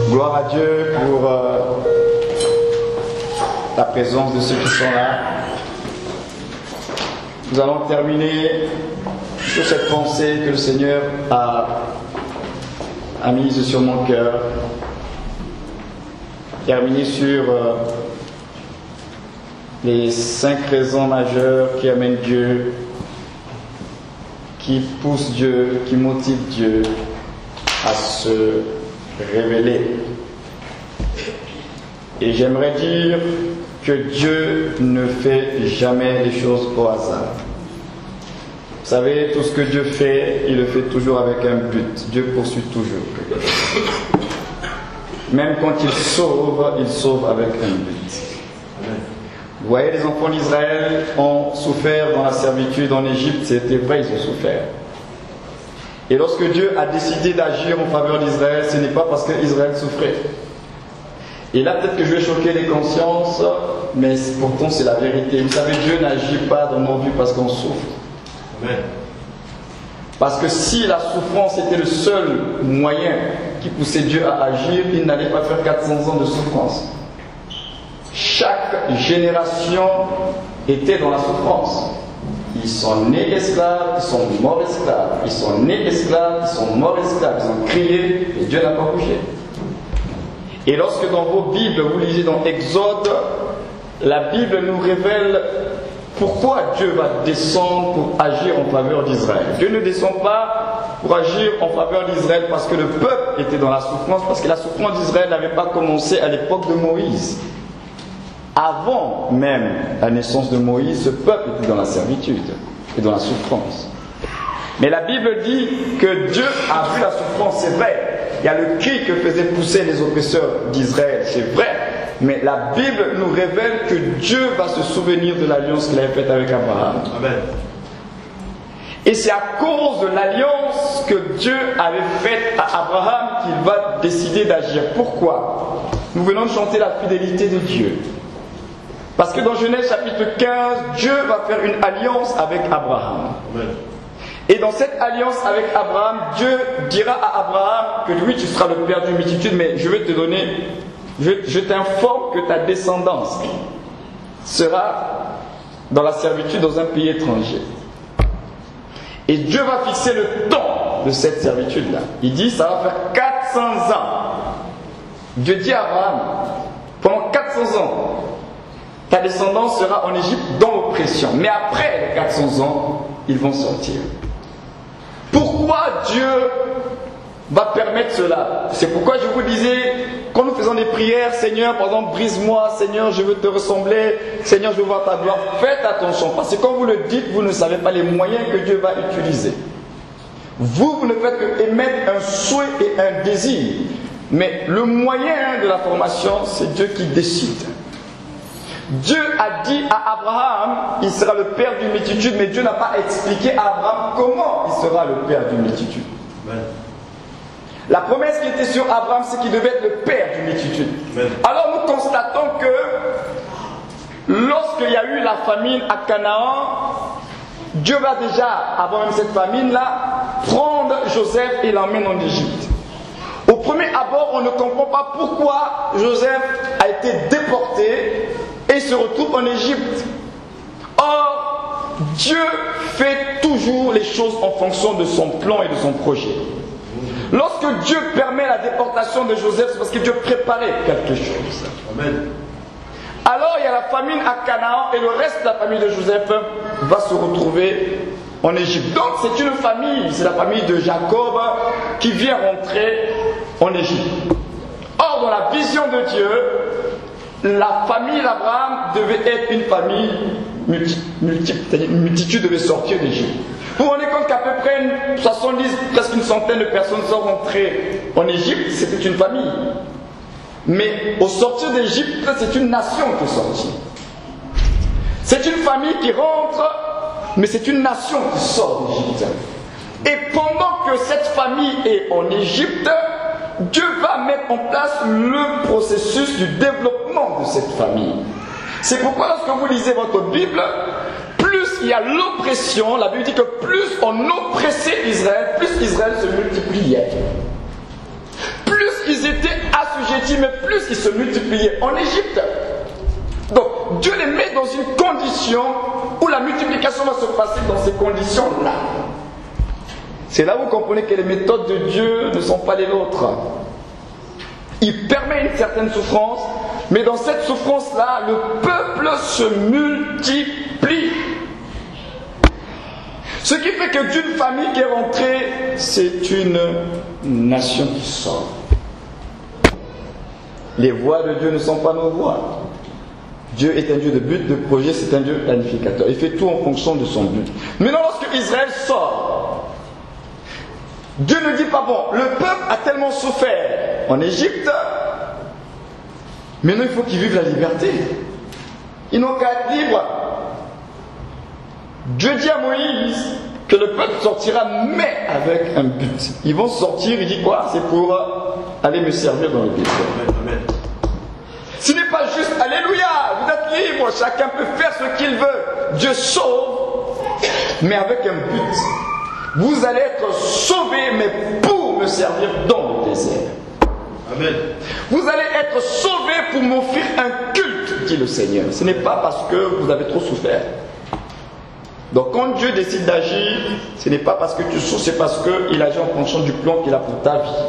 Gloire à Dieu pour la présence de ceux qui sont là. Nous allons terminer sur cette pensée que le Seigneur a mise sur mon cœur. Terminer sur les 5 raisons majeures qui amènent Dieu, qui poussent Dieu, qui motivent Dieu à se révéler. Et j'aimerais dire que Dieu ne fait jamais les choses au hasard. Vous savez, tout ce que Dieu fait, il le fait toujours avec un but. Dieu poursuit toujours quelque chose. Même quand il sauve avec un but. Vous voyez, les enfants d'Israël ont souffert dans la servitude en Égypte, c'était vrai, ils ont souffert. Et lorsque Dieu a décidé d'agir en faveur d'Israël, ce n'est pas parce qu'Israël souffrait. Et là, peut-être que je vais choquer les consciences, mais pourtant c'est la vérité. Vous savez, Dieu n'agit pas dans nos vies parce qu'on souffre. Amen. Parce que si la souffrance était le seul moyen qui poussait Dieu à agir, il n'allait pas faire 400 ans de souffrance. Chaque génération était dans la souffrance. Ils sont nés esclaves, ils sont morts esclaves. Ils sont nés esclaves, ils sont morts esclaves. Ils ont crié et Dieu n'a pas bougé. Et lorsque dans vos Bibles, vous lisez dans Exode, la Bible nous révèle pourquoi Dieu va descendre pour agir en faveur d'Israël. Dieu ne descend pas pour agir en faveur d'Israël parce que le peuple était dans la souffrance, parce que la souffrance d'Israël n'avait pas commencé à l'époque de Moïse. Avant même la naissance de Moïse, ce peuple était dans la servitude et dans la souffrance. Mais la Bible dit que Dieu a vu la souffrance, c'est vrai. Il y a le cri que faisaient pousser les oppresseurs d'Israël, c'est vrai. Mais la Bible nous révèle que Dieu va se souvenir de l'alliance qu'il avait faite avec Abraham. Amen. Et c'est à cause de l'alliance que Dieu avait faite à Abraham qu'il va décider d'agir. Pourquoi? Nous venons de chanter la fidélité de Dieu. Parce que dans Genèse chapitre 15, Dieu va faire une alliance avec Abraham. Amen. Et dans cette alliance avec Abraham, Dieu dira à Abraham que lui tu seras le père d'une multitude, mais je vais te donner, je t'informe que ta descendance sera dans la servitude dans un pays étranger. Et Dieu va fixer le temps de cette servitude-là. Il dit ça va faire 400 ans. Dieu dit à Abraham, pendant 400 ans, ta descendance sera en Égypte dans l'oppression. Mais après les 400 ans, ils vont sortir. Pourquoi Dieu va permettre cela? C'est pourquoi je vous disais, quand nous faisons des prières, Seigneur, par exemple, brise-moi, Seigneur, je veux te ressembler, Seigneur, je veux voir ta gloire. Faites attention, parce que quand vous le dites, vous ne savez pas les moyens que Dieu va utiliser. Vous ne faites que émettre un souhait et un désir. Mais le moyen de la formation, c'est Dieu qui décide. Dieu a dit à Abraham, il sera le père d'une multitude, mais Dieu n'a pas expliqué à Abraham comment il sera le père d'une multitude. Amen. La promesse qui était sur Abraham, c'est qu'il devait être le père d'une multitude. Amen. Alors nous constatons que lorsqu'il y a eu la famine à Canaan, Dieu va déjà, avant même cette famine-là, prendre Joseph et l'emmener en Égypte. Au premier abord, on ne comprend pas pourquoi Joseph a été déporté et se retrouve en Égypte. Or, Dieu fait toujours les choses en fonction de son plan et de son projet. Lorsque Dieu permet la déportation de Joseph, c'est parce que Dieu préparait quelque chose. Amen. Alors, il y a la famine à Canaan et le reste de la famille de Joseph va se retrouver en Égypte. Donc, c'est une famille, c'est la famille de Jacob qui vient rentrer en Égypte. Or, dans la vision de Dieu, la famille d'Abraham devait être une famille multiple, une multitude devait sortir d'Égypte. Vous vous rendez compte qu'à peu près 70, presque une centaine de personnes sont rentrées en Égypte, c'était une famille. Mais au sortir d'Égypte, c'est une nation qui est sortie. C'est une famille qui rentre, mais c'est une nation qui sort d'Égypte. Et pendant que cette famille est en Égypte, Dieu va mettre en place le processus du développement de cette famille. C'est pourquoi lorsque vous lisez votre Bible, plus il y a l'oppression, la Bible dit que plus on oppressait Israël, plus Israël se multipliait. Plus ils étaient dit, mais plus ils se multipliaient en Égypte. Donc Dieu les met dans une condition où la multiplication va se passer dans ces conditions-là. C'est là où vous comprenez que les méthodes de Dieu ne sont pas les nôtres. Il permet une certaine souffrance, mais dans cette souffrance-là, le peuple se multiplie. Ce qui fait que d'une famille qui est rentrée, c'est une nation qui sort. Les voies de Dieu ne sont pas nos voies. Dieu est un Dieu de but, de projet, c'est un Dieu planificateur. Il fait tout en fonction de son but. Maintenant, lorsque Israël sort, Dieu ne dit pas, bon, le peuple a tellement souffert en Égypte, maintenant il faut qu'ils vivent la liberté. Ils n'ont qu'à être libres. Dieu dit à Moïse que le peuple sortira, mais avec un but. Ils vont sortir, il dit quoi? C'est pour aller me servir dans le pays. Ce n'est pas juste, alléluia, vous êtes libres, chacun peut faire ce qu'il veut. Dieu sauve, mais avec un but. Vous allez être sauvés, mais pour me servir dans le désert. Amen. Vous allez être sauvés pour m'offrir un culte, dit le Seigneur. Ce n'est pas parce que vous avez trop souffert. Donc quand Dieu décide d'agir, ce n'est pas parce que tu souffres, c'est parce qu'il agit en fonction du plan qu'il a pour ta vie.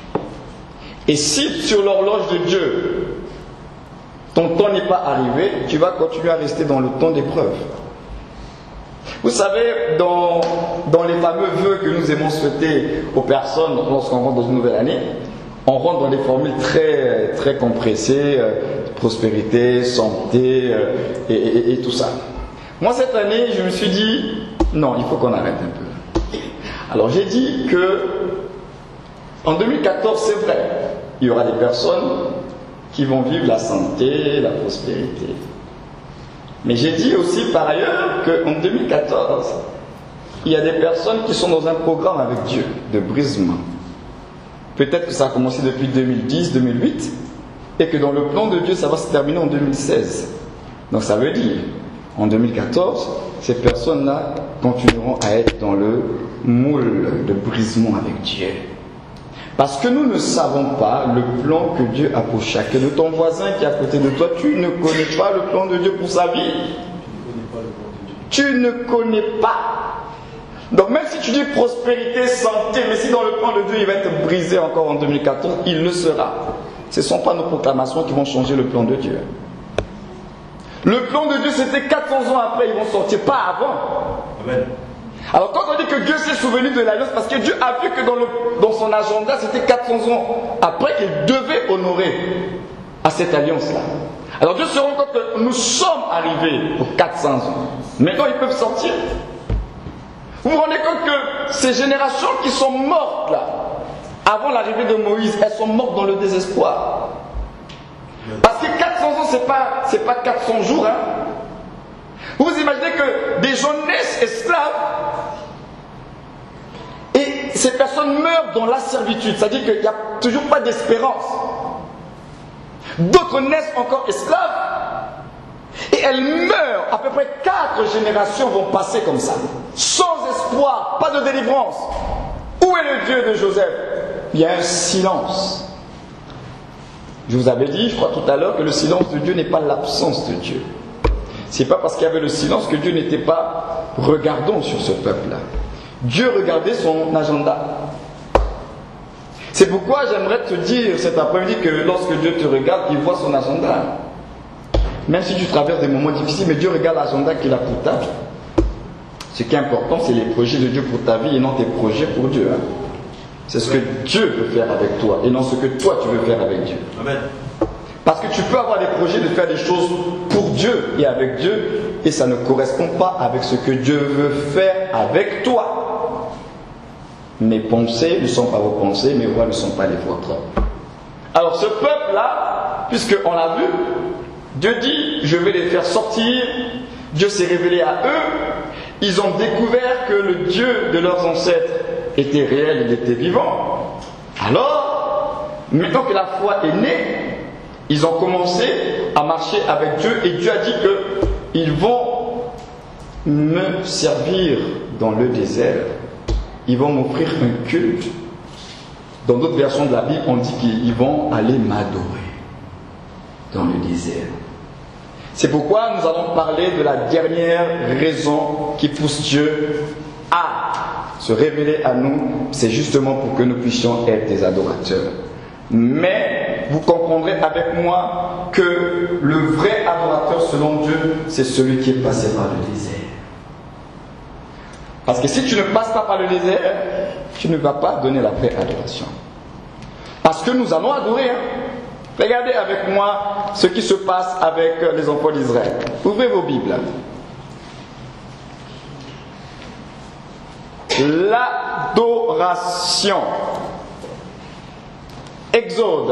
Et si sur l'horloge de Dieu, ton temps n'est pas arrivé, tu vas continuer à rester dans le temps d'épreuve. Vous savez, dans les fameux vœux que nous aimons souhaiter aux personnes lorsqu'on rentre dans une nouvelle année, on rentre dans des formules très, très compressées, prospérité, santé et tout ça. Moi, cette année, je me suis dit, non, il faut qu'on arrête un peu. Alors, j'ai dit que, en 2014, c'est vrai, il y aura des personnes qui vont vivre la santé, la prospérité. Mais j'ai dit aussi, par ailleurs, qu'en 2014, il y a des personnes qui sont dans un programme avec Dieu, de brisement. Peut-être que ça a commencé depuis 2010, 2008, et que dans le plan de Dieu, ça va se terminer en 2016. Donc, ça veut dire, en 2014, ces personnes-là continueront à être dans le moule de brisement avec Dieu. Parce que nous ne savons pas le plan que Dieu a pour chacun de ton voisin qui est à côté de toi. Tu ne connais pas le plan de Dieu pour sa vie. Tu ne connais pas. Donc même si tu dis prospérité, santé, mais si dans le plan de Dieu il va être brisé encore en 2014, il le sera. Ce ne sont pas nos proclamations qui vont changer le plan de Dieu. Le plan de Dieu, c'était 400 ans après, ils vont sortir, pas avant. Amen. Alors quand on dit que Dieu s'est souvenu de l'alliance, parce que Dieu a vu que dans son agenda, c'était 400 ans après qu'il devait honorer à cette alliance-là. Alors Dieu se rend compte que nous sommes arrivés aux 400 ans. Maintenant, ils peuvent sortir. Vous vous rendez compte que ces générations qui sont mortes là, avant l'arrivée de Moïse, elles sont mortes dans le désespoir. Parce que 400 ans, c'est pas 400 jours. Hein. Vous imaginez que des gens naissent esclaves et ces personnes meurent dans la servitude. C'est-à-dire qu'il n'y a toujours pas d'espérance. D'autres naissent encore esclaves et elles meurent. À peu près 4 générations vont passer comme ça. Sans espoir, pas de délivrance. Où est le Dieu de Joseph? Il y a un silence. Je vous avais dit, je crois tout à l'heure, que le silence de Dieu n'est pas l'absence de Dieu. C'est pas parce qu'il y avait le silence que Dieu n'était pas regardant sur ce peuple-là. Dieu regardait son agenda. C'est pourquoi j'aimerais te dire cet après-midi que lorsque Dieu te regarde, il voit son agenda. Même si tu traverses des moments difficiles, mais Dieu regarde l'agenda qu'il a pour ta vie. Ce qui est important, c'est les projets de Dieu pour ta vie et non tes projets pour Dieu. Hein. C'est ce que Dieu veut faire avec toi et non ce que toi tu veux faire avec Dieu. Amen. Parce que tu peux avoir des projets de faire des choses pour Dieu et avec Dieu et ça ne correspond pas avec ce que Dieu veut faire avec toi. Mes pensées ne sont pas vos pensées, mes voix ne sont pas les vôtres. Alors ce peuple-là, puisqu'on l'a vu, Dieu dit, je vais les faire sortir. Dieu s'est révélé à eux. Ils ont découvert que le Dieu de leurs ancêtres était réel, il était vivant. Alors, maintenant que la foi est née, ils ont commencé à marcher avec Dieu et Dieu a dit qu'ils vont me servir dans le désert. Ils vont m'offrir un culte Dans d'autres versions de la Bible, on dit qu'ils vont aller m'adorer dans le désert. C'est pourquoi nous allons parler de la dernière raison qui pousse Dieu à se révéler à nous. C'est justement pour que nous puissions être des adorateurs. Mais vous comprendrez avec moi que le vrai adorateur selon Dieu, c'est celui qui est passé par le désert. Parce que si tu ne passes pas par le désert, tu ne vas pas donner la vraie adoration. Parce que nous allons adorer. Regardez avec moi ce qui se passe avec les enfants d'Israël. Ouvrez vos Bibles. L'adoration. Exode.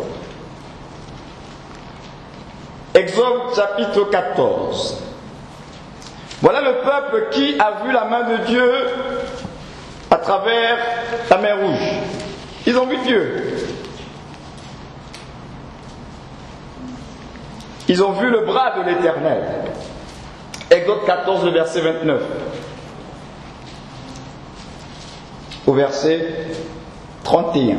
Exode chapitre 14. Voilà le peuple qui a vu la main de Dieu à travers la mer Rouge. Ils ont vu Dieu. Ils ont vu le bras de l'Éternel. Exode 14, le verset 29. Au verset 31.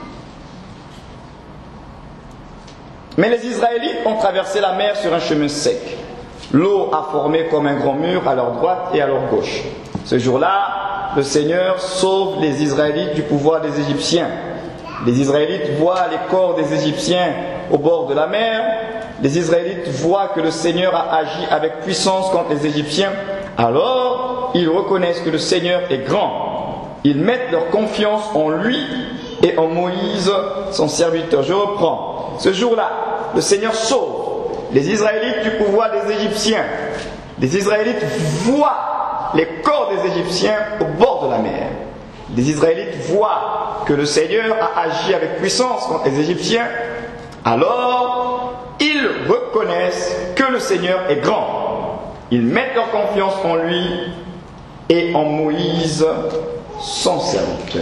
Mais les Israélites ont traversé la mer sur un chemin sec. L'eau a formé comme un grand mur à leur droite et à leur gauche. Ce jour-là, le Seigneur sauve les Israélites du pouvoir des Égyptiens. Les Israélites voient les corps des Égyptiens au bord de la mer. Les Israélites voient que le Seigneur a agi avec puissance contre les Égyptiens. Alors, ils reconnaissent que le Seigneur est grand. Ils mettent leur confiance en lui et en Moïse, son serviteur. Je reprends. Ce jour-là, le Seigneur sauve les Israélites du pouvoir des Égyptiens. Les Israélites voient les corps des Égyptiens au bord de la mer. Les Israélites voient que le Seigneur a agi avec puissance contre les Égyptiens. Alors, ils reconnaissent que le Seigneur est grand. Ils mettent leur confiance en lui et en Moïse, son serviteur.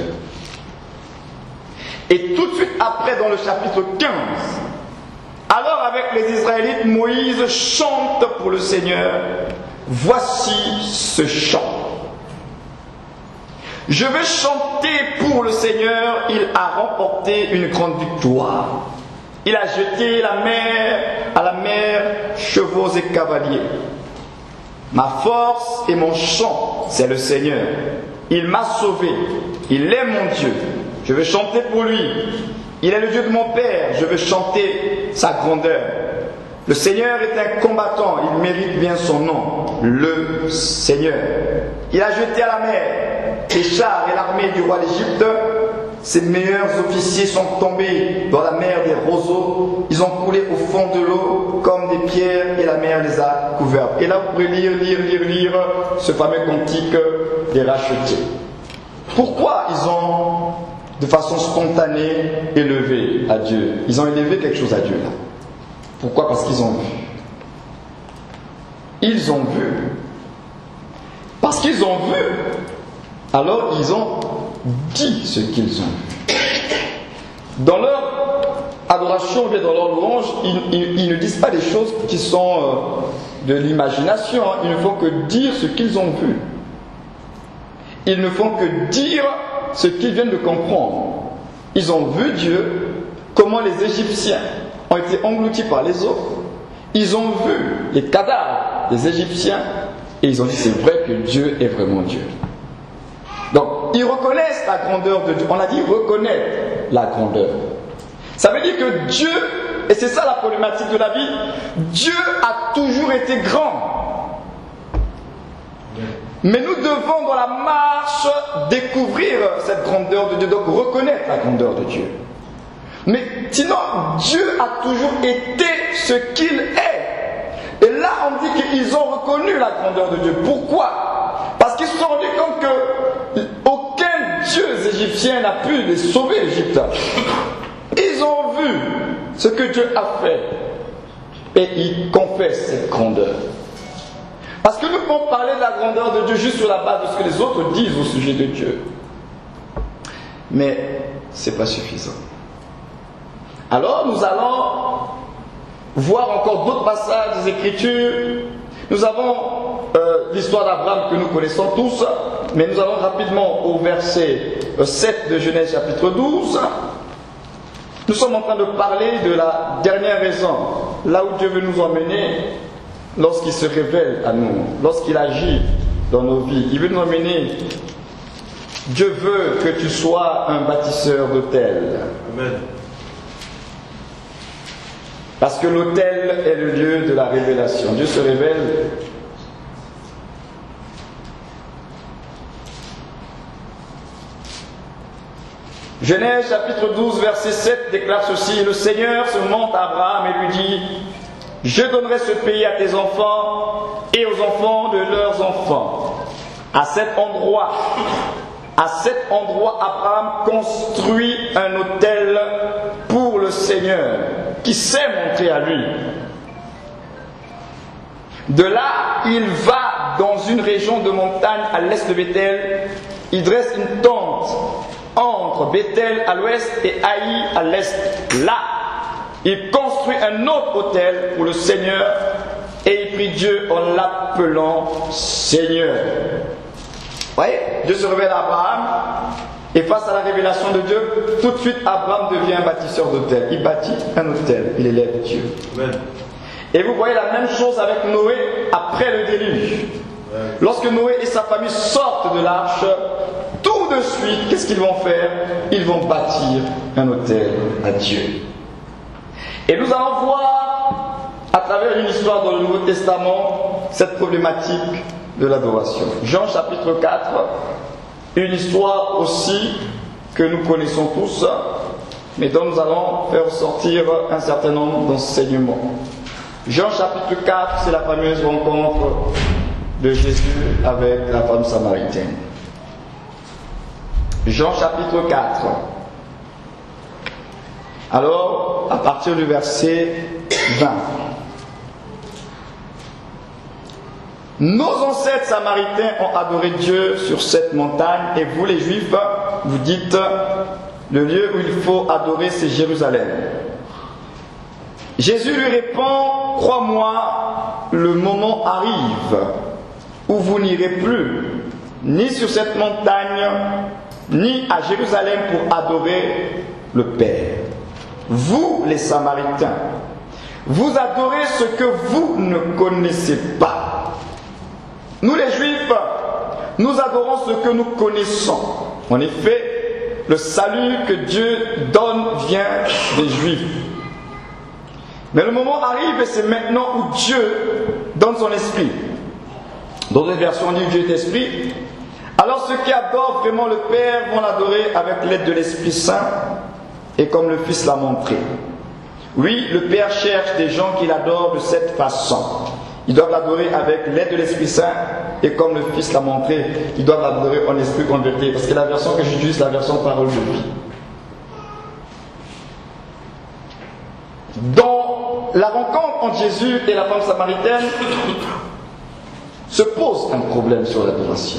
Et tout de suite après, dans le chapitre 15, alors avec les Israélites, Moïse chante pour le Seigneur. Voici ce chant. Je vais chanter pour le Seigneur, il a remporté une grande victoire. Il a jeté à la mer chevaux et cavaliers. Ma force et mon chant, c'est le Seigneur. Il m'a sauvé. Il est mon Dieu. Je vais chanter pour lui. Il est le Dieu de mon Père. Je vais chanter sa grandeur. Le Seigneur est un combattant. Il mérite bien son nom. Le Seigneur. Il a jeté à la mer les chars et l'armée du roi d'Égypte. Ses meilleurs officiers sont tombés dans la mer des roseaux. Ils ont coulé au fond de l'eau comme des pierres et la mer les a couverts. Et là, vous pourrez lire ce fameux cantique des rachetés. Pourquoi ils ont, de façon spontanée, élevé à Dieu? Ils ont élevé quelque chose à Dieu là. Pourquoi? Parce qu'ils ont vu. Ils ont vu. Parce qu'ils ont vu. Alors ils ont dit ce qu'ils ont vu. Dans leur adoration, dans leur louange, ils ne disent pas des choses qui sont de l'imagination. Ils ne font que dire ce qu'ils ont vu. Ils ne font que dire ce qu'ils viennent de comprendre. Ils ont vu Dieu, comment les Égyptiens ont été engloutis par les eaux. Ils ont vu les cadavres des Égyptiens et ils ont dit c'est vrai que Dieu est vraiment Dieu. Donc, ils reconnaissent la grandeur de Dieu. On a dit reconnaître la grandeur. Ça veut dire que Dieu, et c'est ça la problématique de la vie, Dieu a toujours été grand. Mais nous devons dans la marche découvrir cette grandeur de Dieu, donc reconnaître la grandeur de Dieu. Mais sinon, Dieu a toujours été ce qu'il est. Et là, on dit qu'ils ont reconnu la grandeur de Dieu. Pourquoi? Parce qu'ils se sont rendus compte que aucun dieu égyptien n'a pu les sauver, l'Égypte. Ils ont vu ce que Dieu a fait. Et ils confessent cette grandeur. Parce que nous pouvons parler de la grandeur de Dieu juste sur la base de ce que les autres disent au sujet de Dieu. Mais ce n'est pas suffisant. Alors nous allons voir encore d'autres passages des Écritures. Nous avons l'histoire d'Abraham que nous connaissons tous. mais nous allons rapidement au verset 7 de Genèse chapitre 12. Nous sommes en train de parler de la dernière raison, là où Dieu veut nous emmener lorsqu'il se révèle à nous, lorsqu'il agit dans nos vies. Il veut nous emmener. Dieu veut que tu sois un bâtisseur d'autel. Amen. Parce que l'autel est le lieu de la révélation. Dieu se révèle. Genèse chapitre 12 verset 7 déclare ceci: le Seigneur se montre à Abraham et lui dit: je donnerai ce pays à tes enfants et aux enfants de leurs enfants. À cet endroit, Abraham construit un autel pour le Seigneur qui s'est montré à lui. De là, il va dans une région de montagne à l'est de Bethel. Il dresse une tente entre Bethel à l'ouest et Haï à l'est. Là, il construit un autre autel pour le Seigneur et il prie Dieu en l'appelant Seigneur. Vous voyez, Dieu se révèle à Abraham et face à la révélation de Dieu, tout de suite Abraham devient un bâtisseur d'autel. Il bâtit un autel, il élève Dieu. Amen. Et vous voyez la même chose avec Noé après le déluge. Amen. Lorsque Noé et sa famille sortent de l'arche, tout de suite, qu'est-ce qu'ils vont faire? Ils vont bâtir un autel à Dieu. Et nous allons voir, à travers une histoire dans le Nouveau Testament, cette problématique de l'adoration. Jean chapitre 4, une histoire aussi que nous connaissons tous, mais dont nous allons faire sortir un certain nombre d'enseignements. Jean chapitre 4, c'est la fameuse rencontre de Jésus avec la femme samaritaine. Jean chapitre 4. Alors, à partir du verset 20. Nos ancêtres samaritains ont adoré Dieu sur cette montagne, et vous les Juifs, vous dites, le lieu où il faut adorer, c'est Jérusalem. Jésus lui répond: crois-moi, le moment arrive où vous n'irez plus, ni sur cette montagne, ni à Jérusalem pour adorer le Père. Vous, les Samaritains, vous adorez ce que vous ne connaissez pas. Nous les Juifs, nous adorons ce que nous connaissons. En effet, le salut que Dieu donne vient des Juifs. Mais le moment arrive et c'est maintenant où Dieu donne son esprit. Dans une version on dit Dieu est esprit. Alors ceux qui adorent vraiment le Père vont l'adorer avec l'aide de l'Esprit Saint et comme le Fils l'a montré. Oui, le Père cherche des gens qui l'adorent de cette façon. Ils doivent l'adorer avec l'aide de l'Esprit Saint et comme le Fils l'a montré, ils doivent l'adorer en esprit en vérité. Parce que la version que j'utilise, la version parole de vie. Dans la rencontre entre Jésus et la femme samaritaine, se pose un problème sur l'adoration.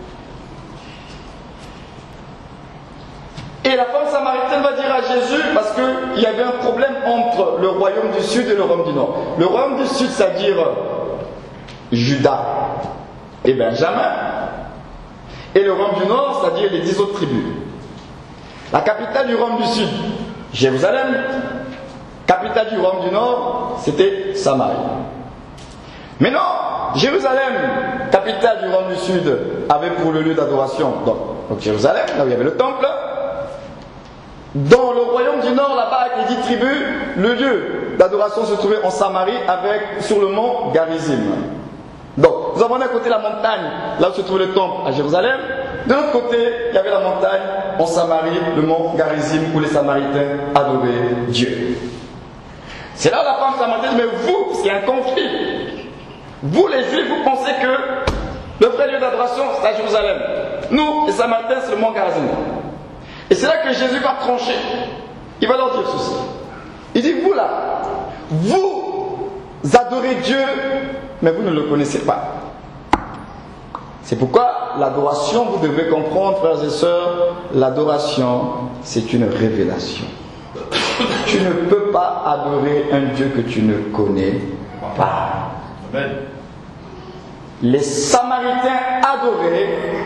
Et la femme samaritaine va dire à Jésus, parce qu'il y avait un problème entre le royaume du sud et le royaume du nord. Le royaume du sud, c'est-à-dire Juda et Benjamin. Et le royaume du nord, c'est-à-dire les 10 autres tribus. La capitale du royaume du sud, Jérusalem. Capitale du royaume du nord, c'était Samarie. Mais non, Jérusalem, capitale du royaume du sud, avait pour le lieu d'adoration. Donc Jérusalem, là où il y avait le temple. Dans le royaume du nord, là-bas, avec les 10 tribus, le lieu d'adoration se trouvait en Samarie, sur le mont Garizim. Donc, nous avons d'un côté la montagne, là où se trouvait le temple à Jérusalem. De l'autre côté, il y avait la montagne en Samarie, le mont Garizim, où les Samaritains adoraient Dieu. C'est là où la femme samaritaine dit, mais vous, parce qu'il y a un conflit, vous les Juifs, vous pensez que le vrai lieu d'adoration, c'est à Jérusalem. Nous, les Samaritains, c'est le mont Garizim. Et c'est là que Jésus va trancher. Il va leur dire ceci. Il dit, vous là, vous adorez Dieu, mais vous ne le connaissez pas. C'est pourquoi l'adoration, vous devez comprendre, frères et sœurs, l'adoration, c'est une révélation. Tu ne peux pas adorer un Dieu que tu ne connais pas. Amen. Les Samaritains adoraient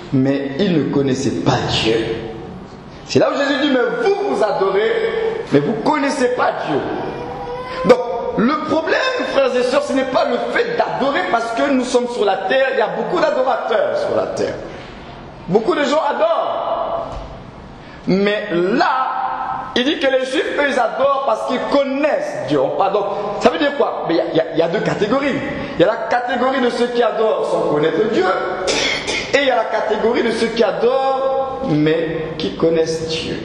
mais ils ne connaissaient pas Dieu. C'est là où Jésus dit, mais vous, vous adorez, mais vous ne connaissez pas Dieu. Donc, le problème, frères et sœurs, ce n'est pas le fait d'adorer parce que nous sommes sur la terre. Il y a beaucoup d'adorateurs sur la terre. Beaucoup de gens adorent. Mais là, il dit que les Juifs, eux, ils adorent parce qu'ils connaissent Dieu. Donc, ça veut dire quoi? Mais il y a deux catégories. Il y a la catégorie de ceux qui adorent sans connaître Dieu. Et il y a la catégorie de ceux qui adorent, mais qui connaissent Dieu.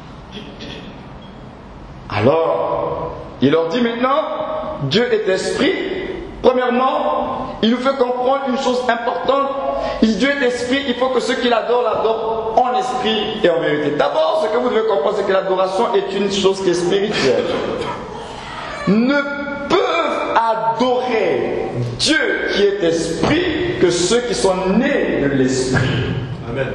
Alors, il leur dit maintenant, Dieu est esprit. Premièrement, il nous fait comprendre une chose importante. Dieu est esprit, il faut que ceux qui l'adorent en esprit et en vérité. D'abord, ce que vous devez comprendre, c'est que l'adoration est une chose qui est spirituelle. Ne peuvent adorer Dieu qui est esprit que ceux qui sont nés de l'esprit. Amen.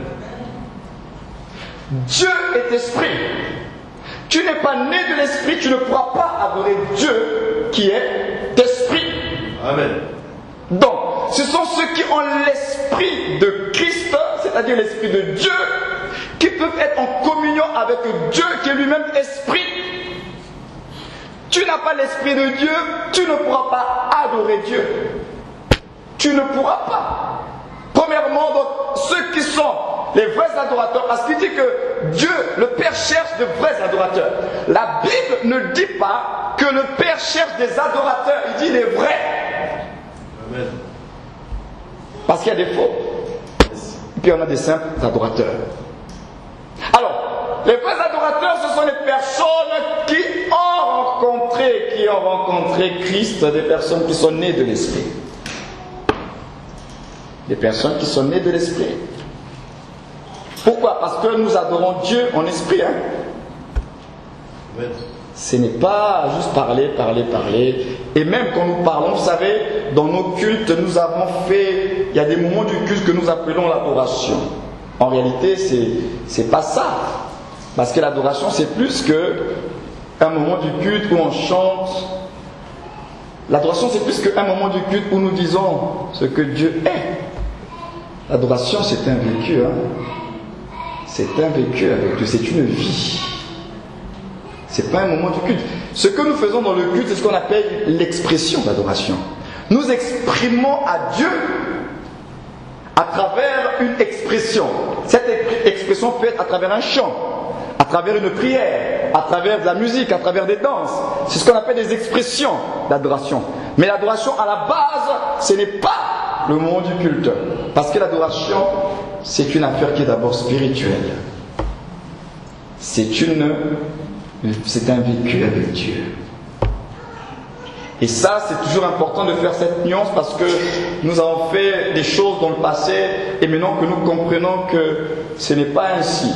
Dieu est esprit. Tu n'es pas né de l'esprit, tu ne pourras pas adorer Dieu qui est esprit. Amen. Donc, ce sont ceux qui ont l'esprit de Christ, c'est-à-dire l'esprit de Dieu, qui peuvent être en communion avec Dieu qui est lui-même esprit. Tu n'as pas l'esprit de Dieu, tu ne pourras pas adorer Dieu. Tu ne pourras pas. Premièrement, donc, ceux qui sont les vrais adorateurs, parce qu'il dit que Dieu, le Père, cherche de vrais adorateurs. La Bible ne dit pas que le Père cherche des adorateurs, il dit les vrais. Amen. Parce qu'il y a des faux. Et puis on a des simples adorateurs. Alors, les vrais adorateurs, ce sont les personnes qui ont rencontré Christ, des personnes qui sont nées de l'Esprit. Des personnes qui sont nées de l'Esprit. Pourquoi? Parce que nous adorons Dieu en esprit. Amen. Ce n'est pas juste parler. Et même quand nous parlons, vous savez, dans nos cultes, nous avons fait... Il y a des moments du culte que nous appelons l'adoration. En réalité, c'est pas ça. Parce que l'adoration, c'est plus qu'un moment du culte où on chante. L'adoration, c'est plus qu'un moment du culte où nous disons ce que Dieu est. L'adoration, c'est un vécu. C'est un vécu avec Dieu. C'est une vie. C'est pas un moment du culte. Ce que nous faisons dans le culte, c'est ce qu'on appelle l'expression d'adoration. Nous exprimons à Dieu à travers une expression. Cette expression peut être à travers un chant, à travers une prière, à travers de la musique, à travers des danses. C'est ce qu'on appelle des expressions d'adoration. Mais l'adoration, à la base, ce n'est pas le moment du culte. Parce que l'adoration, c'est une affaire qui est d'abord spirituelle. C'est un vécu avec Dieu. Et ça, c'est toujours important de faire cette nuance parce que nous avons fait des choses dans le passé et maintenant que nous comprenons que ce n'est pas ainsi.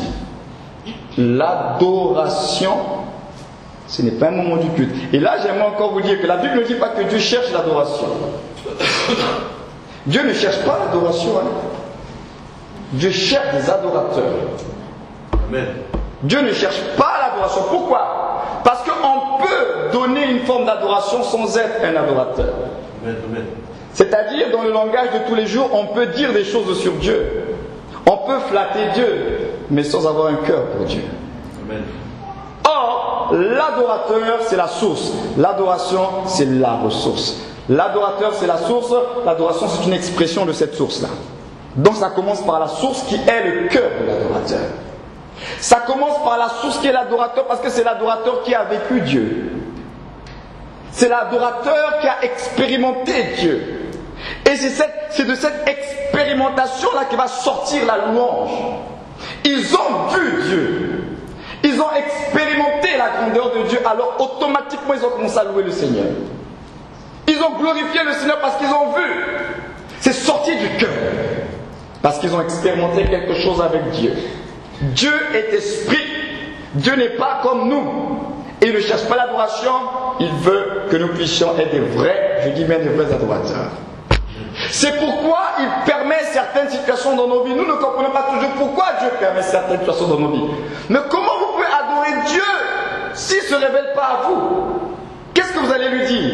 L'adoration, ce n'est pas un moment du culte. Et là, j'aimerais encore vous dire que la Bible ne dit pas que Dieu cherche l'adoration. Dieu ne cherche pas l'adoration. Dieu cherche des adorateurs. Amen. Dieu ne cherche pas l'adoration. Pourquoi? Parce qu'on peut donner une forme d'adoration sans être un adorateur. Amen. Amen. C'est-à-dire, dans le langage de tous les jours, on peut dire des choses sur Dieu. On peut flatter Dieu, mais sans avoir un cœur pour Dieu. Amen. Or, l'adorateur, c'est la source. L'adoration, c'est la ressource. L'adorateur, c'est la source. L'adoration, c'est une expression de cette source-là. Donc, ça commence par la source qui est le cœur de l'adorateur. Ça commence par la source qui est l'adorateur parce que c'est l'adorateur qui a vécu Dieu. C'est l'adorateur qui a expérimenté Dieu. Et c'est de cette expérimentation-là qui va sortir la louange. Ils ont vu Dieu. Ils ont expérimenté la grandeur de Dieu. Alors automatiquement ils ont commencé à louer le Seigneur. Ils ont glorifié le Seigneur parce qu'ils ont vu. C'est sorti du cœur. Parce qu'ils ont expérimenté quelque chose avec Dieu. Dieu est esprit. Dieu n'est pas comme nous. Et il ne cherche pas l'adoration. Il veut que nous puissions être des vrais, je dis bien des vrais adorateurs. C'est pourquoi il permet certaines situations dans nos vies. Nous ne comprenons pas toujours pourquoi Dieu permet certaines situations dans nos vies. Mais comment vous pouvez adorer Dieu s'il ne se révèle pas à vous? Qu'est-ce que vous allez lui dire?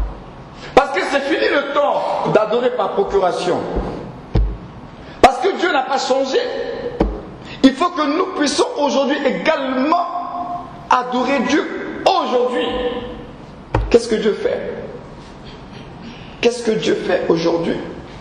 Parce que c'est fini le temps d'adorer par procuration. Parce que Dieu n'a pas changé. Il faut que nous puissions aujourd'hui également adorer Dieu. Aujourd'hui, qu'est-ce que Dieu fait? Qu'est-ce que Dieu fait aujourd'hui?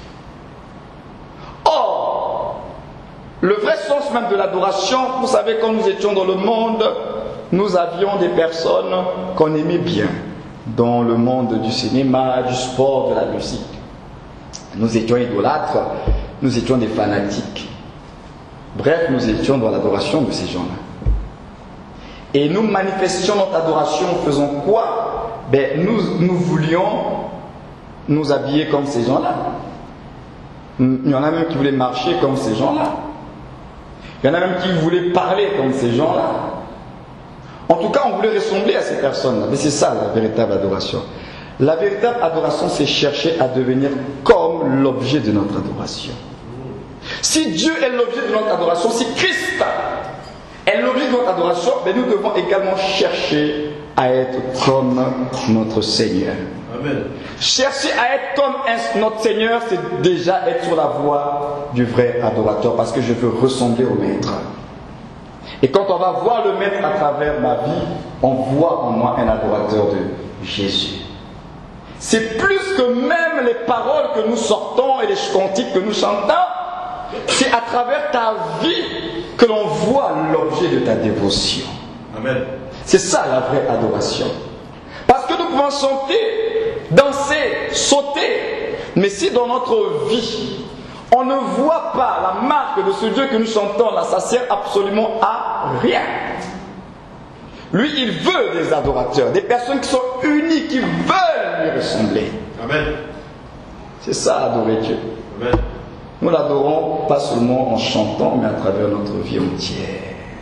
Or, le vrai sens même de l'adoration, vous savez, quand nous étions dans le monde, nous avions des personnes qu'on aimait bien. Dans le monde du cinéma, du sport, de la musique. Nous étions idolâtres, nous étions des fanatiques. Bref, nous étions dans l'adoration de ces gens-là. Et nous manifestions notre adoration en faisant quoi? Nous voulions nous habiller comme ces gens-là. Il y en a même qui voulaient marcher comme ces gens-là. Il y en a même qui voulaient parler comme ces gens-là. En tout cas, on voulait ressembler à ces personnes-là. Mais c'est ça la véritable adoration. La véritable adoration, c'est chercher à devenir comme l'objet de notre adoration. Si Dieu est l'objet de notre adoration, si Christ est l'objet de notre adoration, nous devons également chercher à être comme notre Seigneur. Amen. Chercher à être comme notre Seigneur, c'est déjà être sur la voie du vrai adorateur, parce que je veux ressembler au Maître. Et quand on va voir le Maître à travers ma vie, on voit en moi un adorateur de Jésus. C'est plus que même les paroles que nous sortons et les cantiques que nous chantons, c'est à travers ta vie que l'on voit l'objet de ta dévotion. Amen. C'est ça la vraie adoration. Parce que nous pouvons chanter, danser, sauter, mais si dans notre vie, on ne voit pas la marque de ce Dieu que nous chantons là, ça sert absolument à rien. Lui, il veut des adorateurs, des personnes qui sont unies, qui veulent lui ressembler. Amen. C'est ça, adorer Dieu. Amen. Nous l'adorons pas seulement en chantant, mais à travers notre vie entière.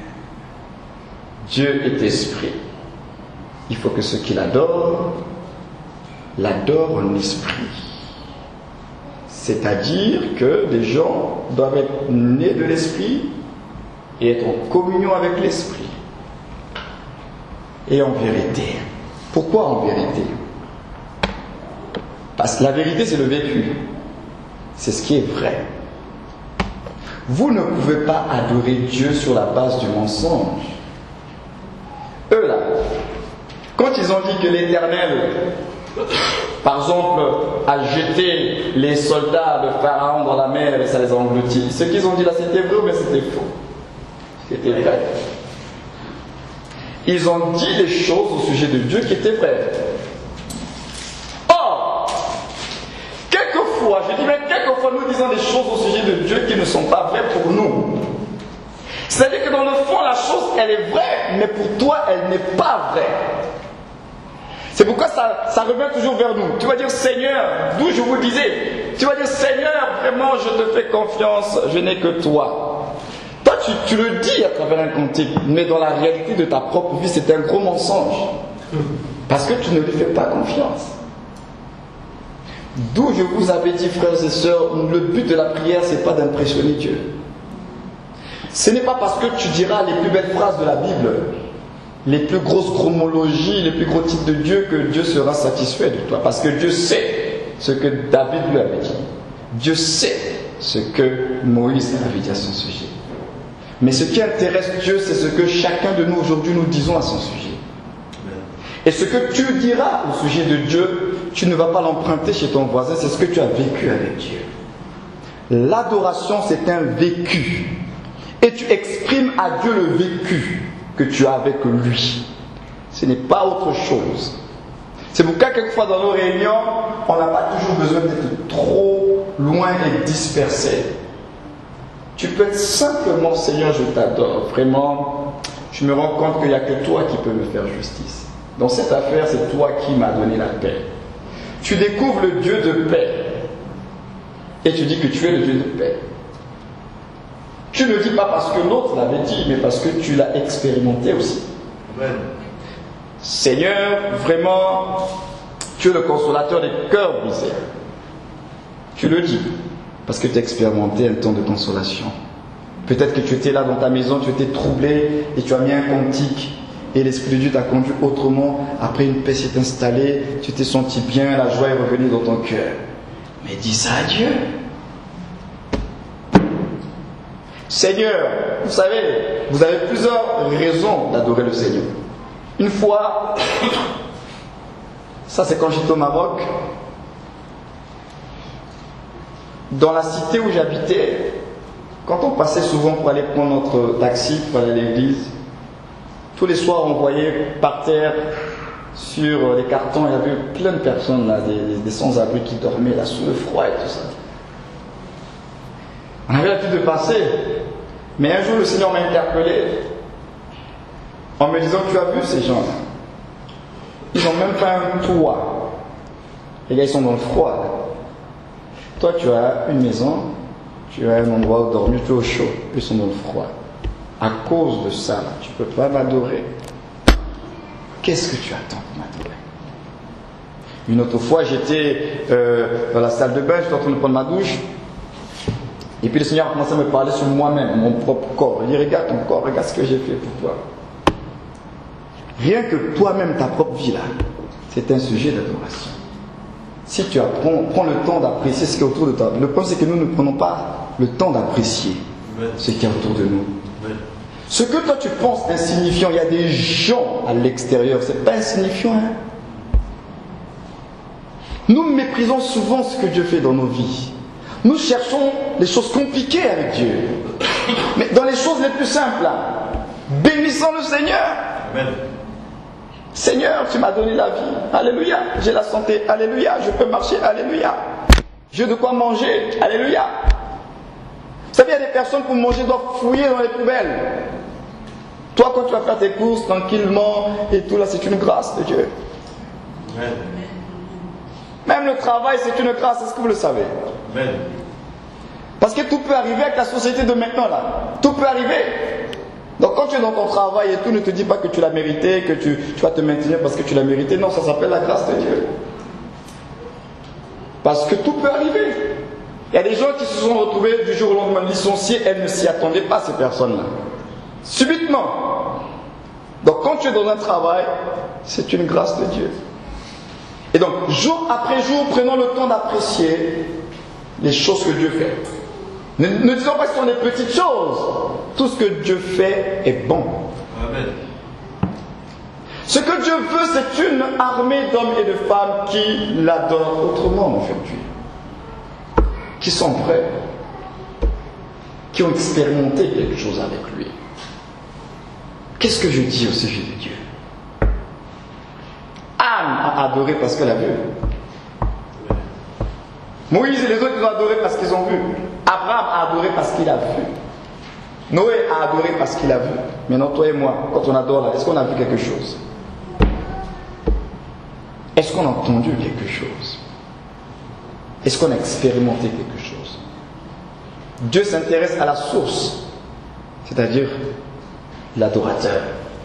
Dieu est esprit. Il faut que ceux qui l'adorent en esprit. C'est-à-dire que les gens doivent être nés de l'esprit et être en communion avec l'esprit. Et en vérité. Pourquoi en vérité? Parce que la vérité, c'est le vécu. C'est ce qui est vrai. Vous ne pouvez pas adorer Dieu sur la base du mensonge. Eux là, quand ils ont dit que l'Éternel, par exemple, a jeté les soldats de Pharaon dans la mer et ça les a engloutis, ce qu'ils ont dit là, c'était vrai, mais c'était faux. C'était vrai. Ils ont dit des choses au sujet de Dieu qui étaient vraies. Or, quelquefois, je dis même quelquefois, nous disons des choses au sujet de Dieu qui ne sont pas vraies pour nous. C'est-à-dire que dans le fond, la chose, elle est vraie, mais pour toi, elle n'est pas vraie. C'est pourquoi ça revient toujours vers nous. Tu vas dire, Seigneur, d'où je vous disais, tu vas dire, Seigneur, vraiment, je te fais confiance, je n'ai que toi. Toi, tu le dis à travers un cantique, mais dans la réalité de ta propre vie, c'est un gros mensonge. Parce que tu ne lui fais pas confiance. D'où je vous avais dit, frères et sœurs, le but de la prière, c'est pas d'impressionner Dieu. Ce n'est pas parce que tu diras les plus belles phrases de la Bible, les plus grosses chromologies, les plus gros titres de Dieu, que Dieu sera satisfait de toi. Parce que Dieu sait ce que David lui avait dit. Dieu sait ce que Moïse avait dit à son sujet. Mais ce qui intéresse Dieu, c'est ce que chacun de nous aujourd'hui nous disons à son sujet. Et ce que tu diras au sujet de Dieu, tu ne vas pas l'emprunter chez ton voisin, c'est ce que tu as vécu avec Dieu. L'adoration, c'est un vécu. Et tu exprimes à Dieu le vécu que tu as avec lui. Ce n'est pas autre chose. C'est pourquoi quelquefois dans nos réunions, on n'a pas toujours besoin d'être trop loin et dispersé. Tu peux être simplement, Seigneur, je t'adore. Vraiment, je me rends compte qu'il n'y a que toi qui peux me faire justice. Dans cette affaire, c'est toi qui m'as donné la paix. Tu découvres le Dieu de paix. Et tu dis que tu es le Dieu de paix. Tu ne le dis pas parce que l'autre l'avait dit, mais parce que tu l'as expérimenté aussi. Amen. Seigneur, vraiment, tu es le consolateur des cœurs brisés. Tu le dis, parce que tu as expérimenté un temps de consolation. Peut-être que tu étais là dans ta maison, tu étais troublé, et tu as mis un cantique, et l'Esprit de Dieu t'a conduit autrement. Après, une paix s'est installée, tu t'es senti bien, la joie est revenue dans ton cœur. Mais dis ça à Dieu. Seigneur, vous savez, vous avez plusieurs raisons d'adorer le Seigneur. Une fois, ça c'est quand j'étais au Maroc, dans la cité où j'habitais, quand on passait souvent pour aller prendre notre taxi pour aller à l'église, tous les soirs on voyait par terre sur les cartons, il y avait plein de personnes là, des sans-abri qui dormaient là sous le froid et tout ça. On avait l'habitude de passer, mais un jour le Seigneur m'a interpellé en me disant: tu as vu ces gens-là, ils n'ont même pas un toit. Les gars, ils sont dans le froid là. Toi tu as une maison, tu as un endroit où dormir, tu es au chaud, ils sont dans le froid. À cause de ça, là, tu ne peux pas m'adorer. Qu'est-ce que tu attends pour m'adorer? Une autre fois, j'étais dans la salle de bain, j'étais en train de prendre ma douche. Et puis le Seigneur a commencé à me parler sur moi-même, mon propre corps. Il dit: regarde ton corps, regarde ce que j'ai fait pour toi. Rien que toi-même, ta propre vie là, c'est un sujet d'adoration. Si tu apprends, prends le temps d'apprécier ce qui est autour de toi. Le problème, c'est que nous ne prenons pas le temps d'apprécier ce qui est autour de nous. Ce que toi tu penses insignifiant, il y a des gens à l'extérieur, c'est pas insignifiant. Hein? Nous méprisons souvent ce que Dieu fait dans nos vies. Nous cherchons les choses compliquées avec Dieu. Mais dans les choses les plus simples, là, bénissons le Seigneur. Amen. Seigneur, tu m'as donné la vie. Alléluia. J'ai la santé. Alléluia. Je peux marcher. Alléluia. J'ai de quoi manger. Alléluia. Vous savez, il y a des personnes pour manger doivent fouiller dans les poubelles. Toi, quand tu vas faire tes courses tranquillement et tout, là, c'est une grâce de Dieu. Amen. Même le travail, c'est une grâce. Est-ce que vous le savez? Amen. Parce que tout peut arriver avec la société de maintenant, là. Tout peut arriver. Donc quand tu es dans ton travail et tout, ne te dis pas que tu l'as mérité, que tu vas te maintenir parce que tu l'as mérité. Non, ça s'appelle la grâce de Dieu. Parce que tout peut arriver. Il y a des gens qui se sont retrouvés du jour au lendemain licenciés, elles ne s'y attendaient pas, ces personnes-là. Subitement. Donc quand tu es dans un travail, c'est une grâce de Dieu. Et donc, jour après jour, prenons le temps d'apprécier les choses que Dieu fait. Ne disons pas que ce sont des petites choses. Tout ce que Dieu fait est bon. Amen. Ce que Dieu veut, c'est une armée d'hommes et de femmes qui l'adorent autrement aujourd'hui. Qui sont prêts. Qui ont expérimenté quelque chose avec lui. Qu'est-ce que je dis au sujet de Dieu? Anne a adoré parce qu'elle a vu. Moïse et les autres, ils ont adoré parce qu'ils ont vu. Abraham a adoré parce qu'il a vu. Noé a adoré parce qu'il a vu. Maintenant, toi et moi, quand on adore là, est-ce qu'on a vu quelque chose? Est-ce qu'on a entendu quelque chose? Est-ce qu'on a expérimenté quelque chose? Dieu s'intéresse à la source, c'est-à-dire l'adorateur.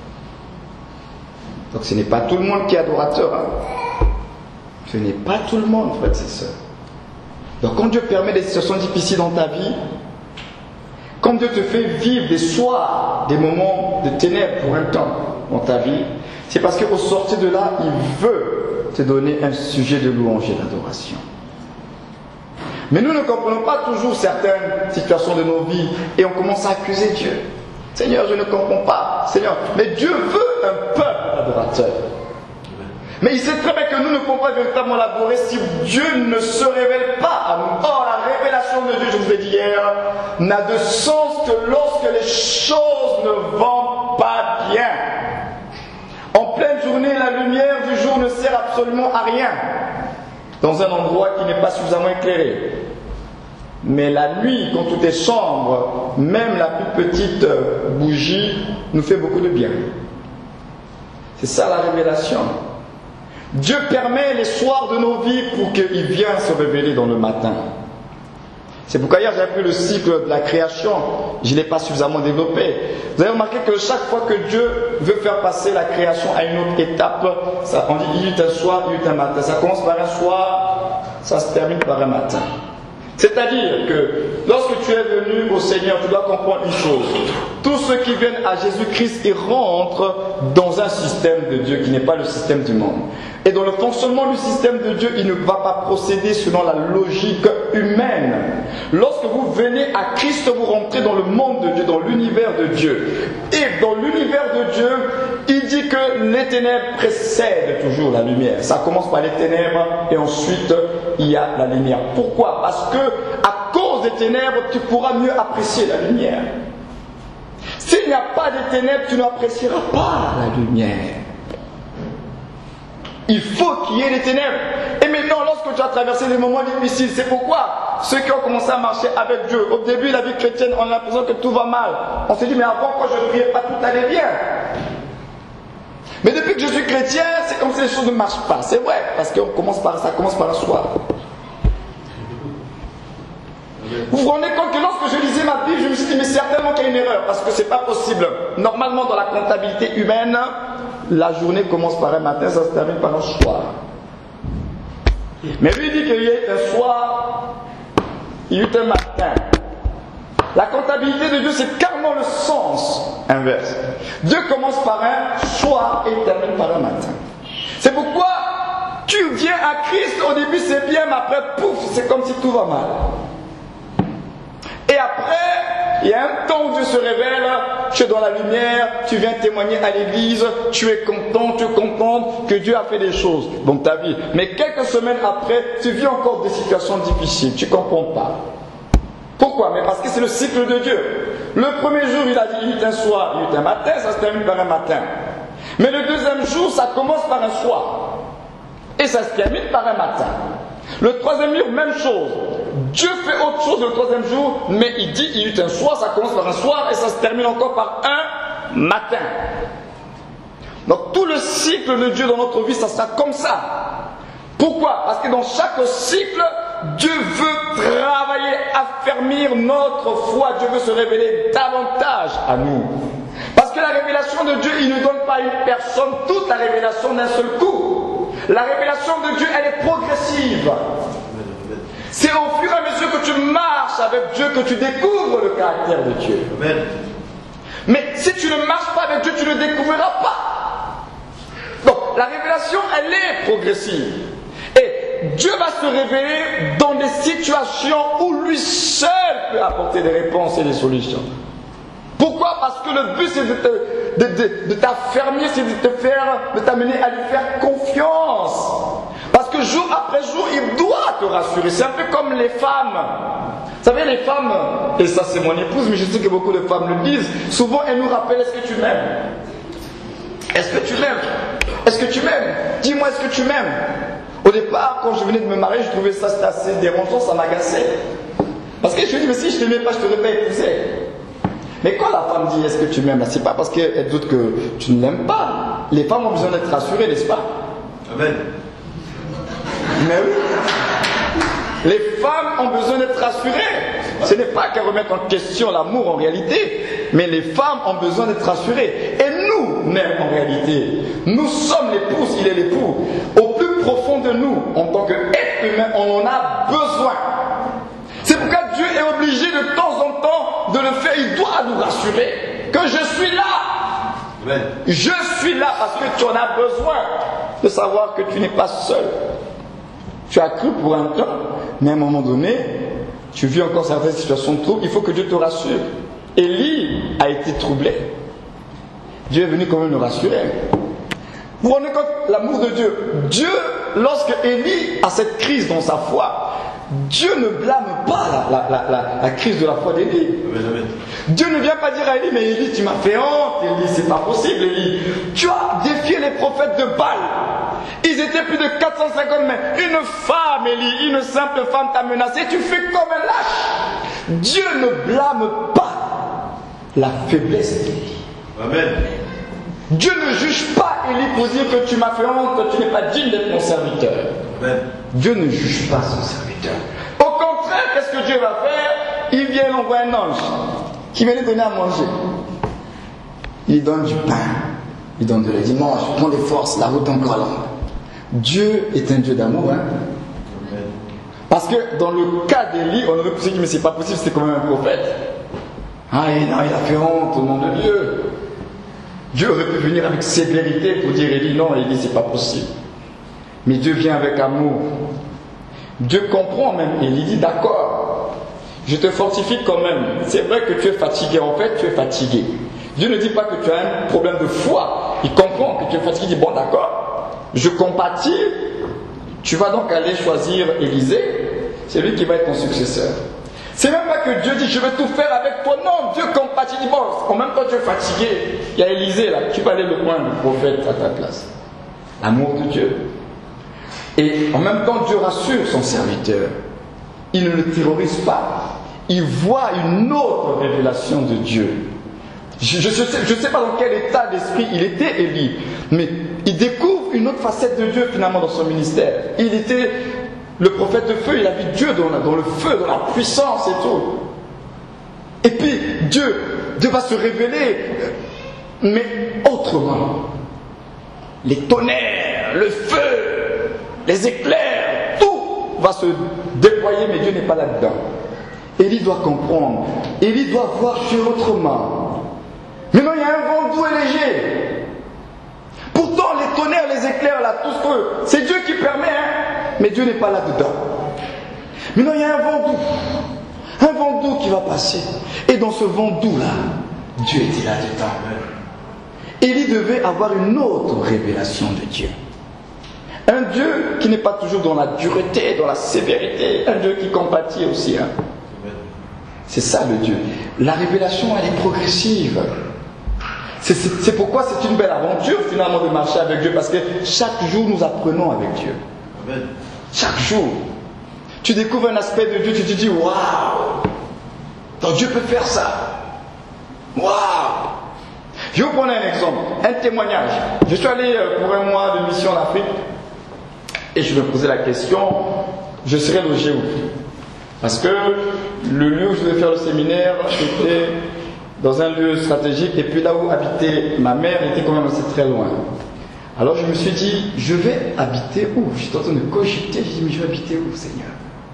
Donc ce n'est pas tout le monde qui est adorateur. Hein. Ce n'est pas tout le monde, frères et sœurs. Donc quand Dieu permet des situations difficiles dans ta vie, quand Dieu te fait vivre des soirs, des moments de ténèbres pour un temps dans ta vie, c'est parce qu'au sortir de là, il veut te donner un sujet de louange et d'adoration. Mais nous ne comprenons pas toujours certaines situations de nos vies et on commence à accuser Dieu. Seigneur, je ne comprends pas. Seigneur, mais Dieu veut un peuple adorateur. Mais il sait très bien que nous ne pouvons pas véritablement l'adorer si Dieu ne se révèle pas à nous. Or, la révélation de Dieu, je vous ai dit hier, n'a de sens que lorsque les choses ne vont pas bien. En pleine journée, la lumière du jour ne sert absolument à rien dans un endroit qui n'est pas suffisamment éclairé. Mais la nuit, quand tout est sombre, même la plus petite bougie nous fait beaucoup de bien. C'est ça la révélation. Dieu permet les soirs de nos vies pour qu'il vienne se révéler dans le matin. C'est pourquoi hier j'ai appris le cycle de la création. Je ne l'ai pas suffisamment développé. Vous avez remarqué que chaque fois que Dieu veut faire passer la création à une autre étape, on dit il y eut un soir, il y eut un matin. Ça commence par un soir, ça se termine par un matin. C'est-à-dire que lorsque tu es venu au Seigneur, tu dois comprendre une chose. Tous ceux qui viennent à Jésus-Christ, ils rentrent dans un système de Dieu qui n'est pas le système du monde. Et dans le fonctionnement du système de Dieu, il ne va pas procéder selon la logique humaine. Lorsque vous venez à Christ, vous rentrez dans le monde de Dieu, dans l'univers de Dieu. Et dans l'univers de Dieu, il dit que les ténèbres précèdent toujours la lumière. Ça commence par les ténèbres et ensuite il y a la lumière. Pourquoi? Parce que à cause des ténèbres, tu pourras mieux apprécier la lumière. S'il n'y a pas de ténèbres, tu n'apprécieras pas la lumière. Il faut qu'il y ait des ténèbres. Et maintenant, lorsque tu as traversé des moments difficiles, c'est pourquoi ceux qui ont commencé à marcher avec Dieu, au début, la vie chrétienne, on a l'impression que tout va mal. On se dit, mais avant, quand je ne priais pas, tout allait bien. Mais depuis que je suis chrétien, c'est comme si les choses ne marchent pas. C'est vrai, parce que ça commence par un soir. Vous vous rendez compte que lorsque je lisais ma Bible, je me suis dit, mais certainement qu'il y a une erreur, parce que c'est pas possible. Normalement, dans la comptabilité humaine, la journée commence par un matin, ça se termine par un soir. Mais lui dit qu'il y a eu un soir, il y a eu un matin. La comptabilité de Dieu, c'est carrément le sens inverse. Dieu commence par un soir et termine par un matin. C'est pourquoi tu viens à Christ, au début c'est bien, mais après, pouf, c'est comme si tout va mal. Et après, il y a un temps où Dieu se révèle, tu es dans la lumière, tu viens témoigner à l'église, tu es content, tu es contente que Dieu a fait des choses dans ta vie. Mais quelques semaines après, tu vis encore des situations difficiles, tu ne comprends pas. Pourquoi? Mais parce que c'est le cycle de Dieu. Le premier jour, il a dit, il y a eu un soir, il y a eu un matin, ça se termine par un matin. Mais le deuxième jour, ça commence par un soir. Et ça se termine par un matin. Le troisième jour, même chose. Dieu fait autre chose le troisième jour, mais il dit, il y a eu un soir, ça commence par un soir, et ça se termine encore par un matin. Donc tout le cycle de Dieu dans notre vie, ça sera comme ça. Pourquoi? Parce que dans chaque cycle, Dieu veut travailler, affermir notre foi. Dieu veut se révéler davantage à nous. Parce que la révélation de Dieu, il ne donne pas à une personne toute la révélation d'un seul coup. La révélation de Dieu, elle est progressive. C'est au fur et à mesure que tu marches avec Dieu que tu découvres le caractère de Dieu. Amen. Mais si tu ne marches pas avec Dieu, tu ne le découvriras pas. Donc, la révélation, elle est progressive. Et Dieu va se révéler dans des situations où lui seul peut apporter des réponses et des solutions. Pourquoi? Parce que le but c'est de t'affermir, c'est de t'amener à lui faire confiance. Parce que jour après jour, il doit te rassurer. C'est un peu comme les femmes. Vous savez, les femmes, et ça c'est mon épouse, mais je sais que beaucoup de femmes le disent, souvent elles nous rappellent, est-ce que tu m'aimes? Est-ce que tu m'aimes? Est-ce que tu m'aimes? Dis-moi, est-ce que tu m'aimes? Au départ, quand je venais de me marier, je trouvais ça assez dérangeant, ça m'agaçait. Parce que je me dis, mais si je ne t'aimais pas, je ne t'aurais pas épousé. Mais quand la femme dit, est-ce que tu m'aimes, c'est pas parce qu'elle doute que tu ne l'aimes pas. Les femmes ont besoin d'être rassurées, n'est-ce pas? Amen. Mais oui. Les femmes ont besoin d'être rassurées. Ce n'est pas qu'elles remettent en question l'amour en réalité, mais les femmes ont besoin d'être rassurées. Et nous, même en réalité, nous sommes l'épouse, il est l'époux. Au plus profond de nous, en tant qu'être humain, on en a besoin. C'est pourquoi Dieu est obligé de temps en temps de le faire. Il doit nous rassurer que je suis là. Amen. Je suis là parce que tu en as besoin de savoir que tu n'es pas seul. Tu as cru pour un temps, mais à un moment donné, tu vis encore certaines situations de trouble, il faut que Dieu te rassure. Élie a été troublé. Dieu est venu quand même le rassurer. Vous vous rendez compte l'amour de Dieu? Dieu, lorsque Élie a cette crise dans sa foi, Dieu ne blâme pas la crise de la foi d'Élie. Dieu ne vient pas dire à Élie, mais Élie, tu m'as fait honte. Élie, c'est pas possible, Élie. Tu as défié les prophètes de Baal. Ils étaient plus de 450 mètres. Une femme, Élie, une simple femme t'a menacé. Tu fais comme un lâche. Dieu ne blâme pas la faiblesse d'Élie. Amen. Dieu ne juge pas Élie pour dire que tu m'as fait honte, que tu n'es pas digne d'être mon serviteur. Amen. Dieu ne juge pas son serviteur. Au contraire, qu'est-ce que Dieu va faire? Il vient envoyer un ange qui vient lui donner à manger. Il donne du pain, il donne de la dimanche, prends des forces, la route est encore longue. Dieu est un Dieu d'amour. Hein? Parce que dans le cas d'Élie, on aurait pu se dire, mais c'est pas possible, c'est quand même un prophète. Ah, et non, il a fait honte au nom de Dieu. Dieu aurait pu venir avec sévérité pour dire Élie, non, Élie, c'est pas possible. Mais Dieu vient avec amour. Dieu comprend même. Et il dit d'accord, je te fortifie quand même. C'est vrai que tu es fatigué. En fait, tu es fatigué. Dieu ne dit pas que tu as un problème de foi. Il comprend que tu es fatigué. Il dit bon d'accord, je compatis. Tu vas donc aller choisir Élisée. C'est lui qui va être ton successeur. C'est même pas que Dieu dit je vais tout faire avec toi. Non, Dieu compatit. Il dit bon, en même temps tu es fatigué. Il y a Élisée là. Tu vas aller le prendre le prophète à ta place. L'amour de Dieu. Et en même temps Dieu rassure son serviteur. Il ne le terrorise pas. Il voit une autre révélation de Dieu. Je ne sais pas dans quel état d'esprit il était, Élie, mais il découvre une autre facette de Dieu finalement dans son ministère. Il était le prophète de feu, il a vu Dieu dans le feu, dans la puissance et tout. Et puis Dieu va se révéler, mais autrement. Les tonnerres, le feu, les éclairs, tout va se déployer, mais Dieu n'est pas là-dedans. Élie doit comprendre, Élie doit voir Dieu autrement. Maintenant, il y a un vent doux et léger. Pourtant, les tonnerres, les éclairs, là, tout ce que c'est Dieu qui permet, mais Dieu n'est pas là-dedans. Maintenant, il y a un vent doux qui va passer. Et dans ce vent doux-là, Dieu était là-dedans. Élie devait avoir une autre révélation de Dieu. Un Dieu qui n'est pas toujours dans la dureté, dans la sévérité. Un Dieu qui compatit aussi. C'est ça le Dieu. La révélation, elle est progressive. C'est pourquoi c'est une belle aventure finalement de marcher avec Dieu, parce que chaque jour nous apprenons avec Dieu. Amen. Chaque jour. Tu découvres un aspect de Dieu, tu te dis waouh, donc Dieu peut faire ça. Waouh. Je vais vous prendre un exemple, un témoignage. Je suis allé pour un mois de mission en Afrique et je me posais la question, je serai logé où? Parce que le lieu où je devais faire le séminaire était dans un lieu stratégique, et puis là où habitait ma mère était quand même assez très loin. Alors je me suis dit, je vais habiter où? J'étais en train de cogiter, je me suis dit, mais je vais habiter où, Seigneur?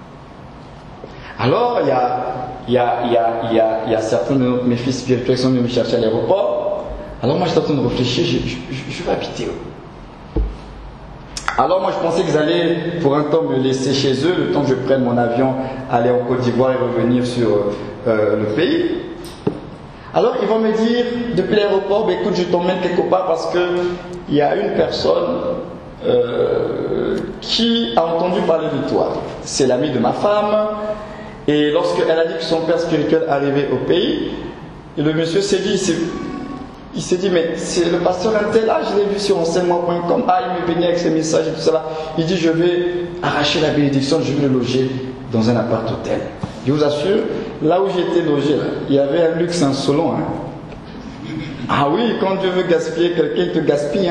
Alors il y a certains de mes fils spirituels qui sont venus me chercher à l'aéroport. Alors moi j'étais en train de réfléchir, je vais habiter où? Alors moi je pensais qu'ils allaient pour un temps me laisser chez eux, le temps que je prenne mon avion, aller en Côte d'Ivoire et revenir sur le pays. Alors ils vont me dire, depuis l'aéroport, ben, écoute, je t'emmène quelque part parce qu'il y a une personne qui a entendu parler de toi. C'est l'ami de ma femme, et lorsqu'elle a dit que son père spirituel arrivait au pays, et le monsieur s'est dit, il s'est dit, mais c'est le pasteur Intel, là, je l'ai vu sur enseignement.com, il me bénit avec ses messages et tout cela. Il dit, je vais arracher la bénédiction, je vais le loger dans un appart-hôtel. Je vous assure, là où j'étais logé, là, il y avait un luxe insolent. Ah oui, quand Dieu veut gaspiller quelqu'un, il te gaspille.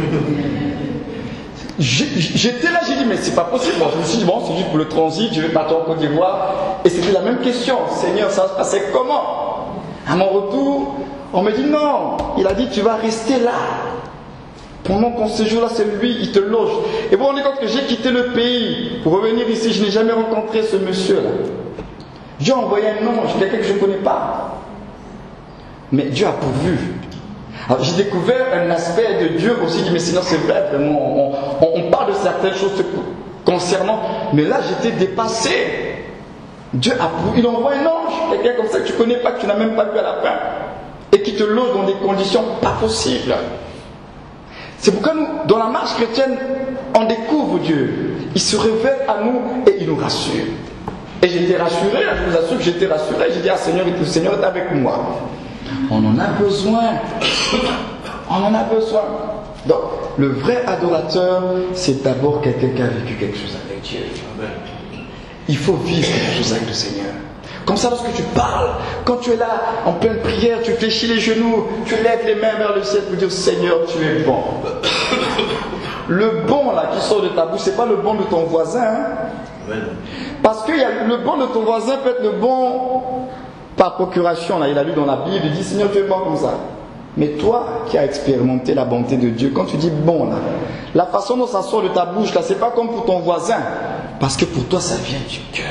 J'étais là, j'ai dit, mais c'est pas possible. Bon, je me suis dit, bon, c'est juste pour le transit, je vais partir en Côte d'Ivoire. Et c'était la même question. Seigneur, ça se passait comment? À mon retour, on me dit non. Il a dit, tu vas rester là. Pendant qu'on séjourne là, c'est lui, il te loge. Et vous vous rendez compte que j'ai quitté le pays pour revenir ici, je n'ai jamais rencontré ce monsieur-là. Dieu a envoyé un ange, quelqu'un que je ne connais pas. Mais Dieu a pourvu. Alors j'ai découvert un aspect de Dieu aussi, mais sinon c'est vrai, vraiment, on parle de certaines choses concernant, mais là j'étais dépassé. Dieu a pourvu, il envoie un ange, quelqu'un comme ça que tu ne connais pas, que tu n'as même pas vu à la fin, et qui te loge dans des conditions pas possibles. C'est pourquoi nous, dans la marche chrétienne, on découvre Dieu. Il se révèle à nous et il nous rassure. Et j'étais rassuré, je vous assure que j'étais rassuré. J'ai dit, Seigneur, le Seigneur est avec moi. On en a besoin. On en a besoin. Donc, le vrai adorateur, c'est d'abord quelqu'un qui a vécu quelque chose avec Dieu. Il faut vivre quelque chose avec le Seigneur. Comme ça, lorsque tu parles, quand tu es là, en pleine prière, tu fléchis les genoux, tu lèves les mains vers le ciel pour dire, Seigneur, tu es bon. Le bon là qui sort de ta bouche, c'est pas le bon de ton voisin. Parce que le bon de ton voisin peut être le bon par procuration. Là, il a lu dans la Bible, il dit, Seigneur, tu es bon comme ça. Mais toi qui as expérimenté la bonté de Dieu, quand tu dis bon là, la façon dont ça sort de ta bouche là, c'est pas comme pour ton voisin. Parce que pour toi, ça vient du cœur.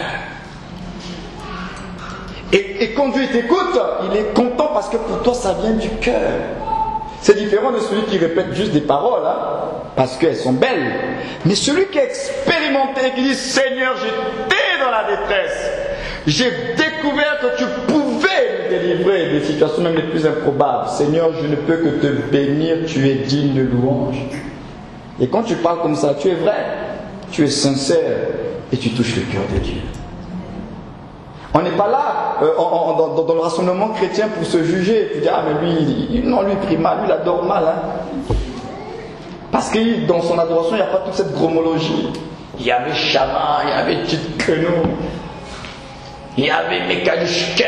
Et quand Dieu t'écoute, il est content parce que pour toi, ça vient du cœur. C'est différent de celui qui répète juste des paroles. parce qu'elles sont belles. Mais celui qui a expérimenté et qui dit Seigneur, j'étais dans la détresse, j'ai découvert que tu pouvais me délivrer des situations même les plus improbables. Seigneur, je ne peux que te bénir, tu es digne de louange. Et quand tu parles comme ça, tu es vrai, tu es sincère et tu touches le cœur de Dieu. On n'est pas là dans le rassemblement chrétien pour se juger, pour dire ah mais lui, non, lui il prie mal, lui il adore mal. Hein. Parce que dans son adoration, il n'y a pas toute cette gromologie. Il y avait Shama, il y avait Titkenou, il y avait Mekadushkem.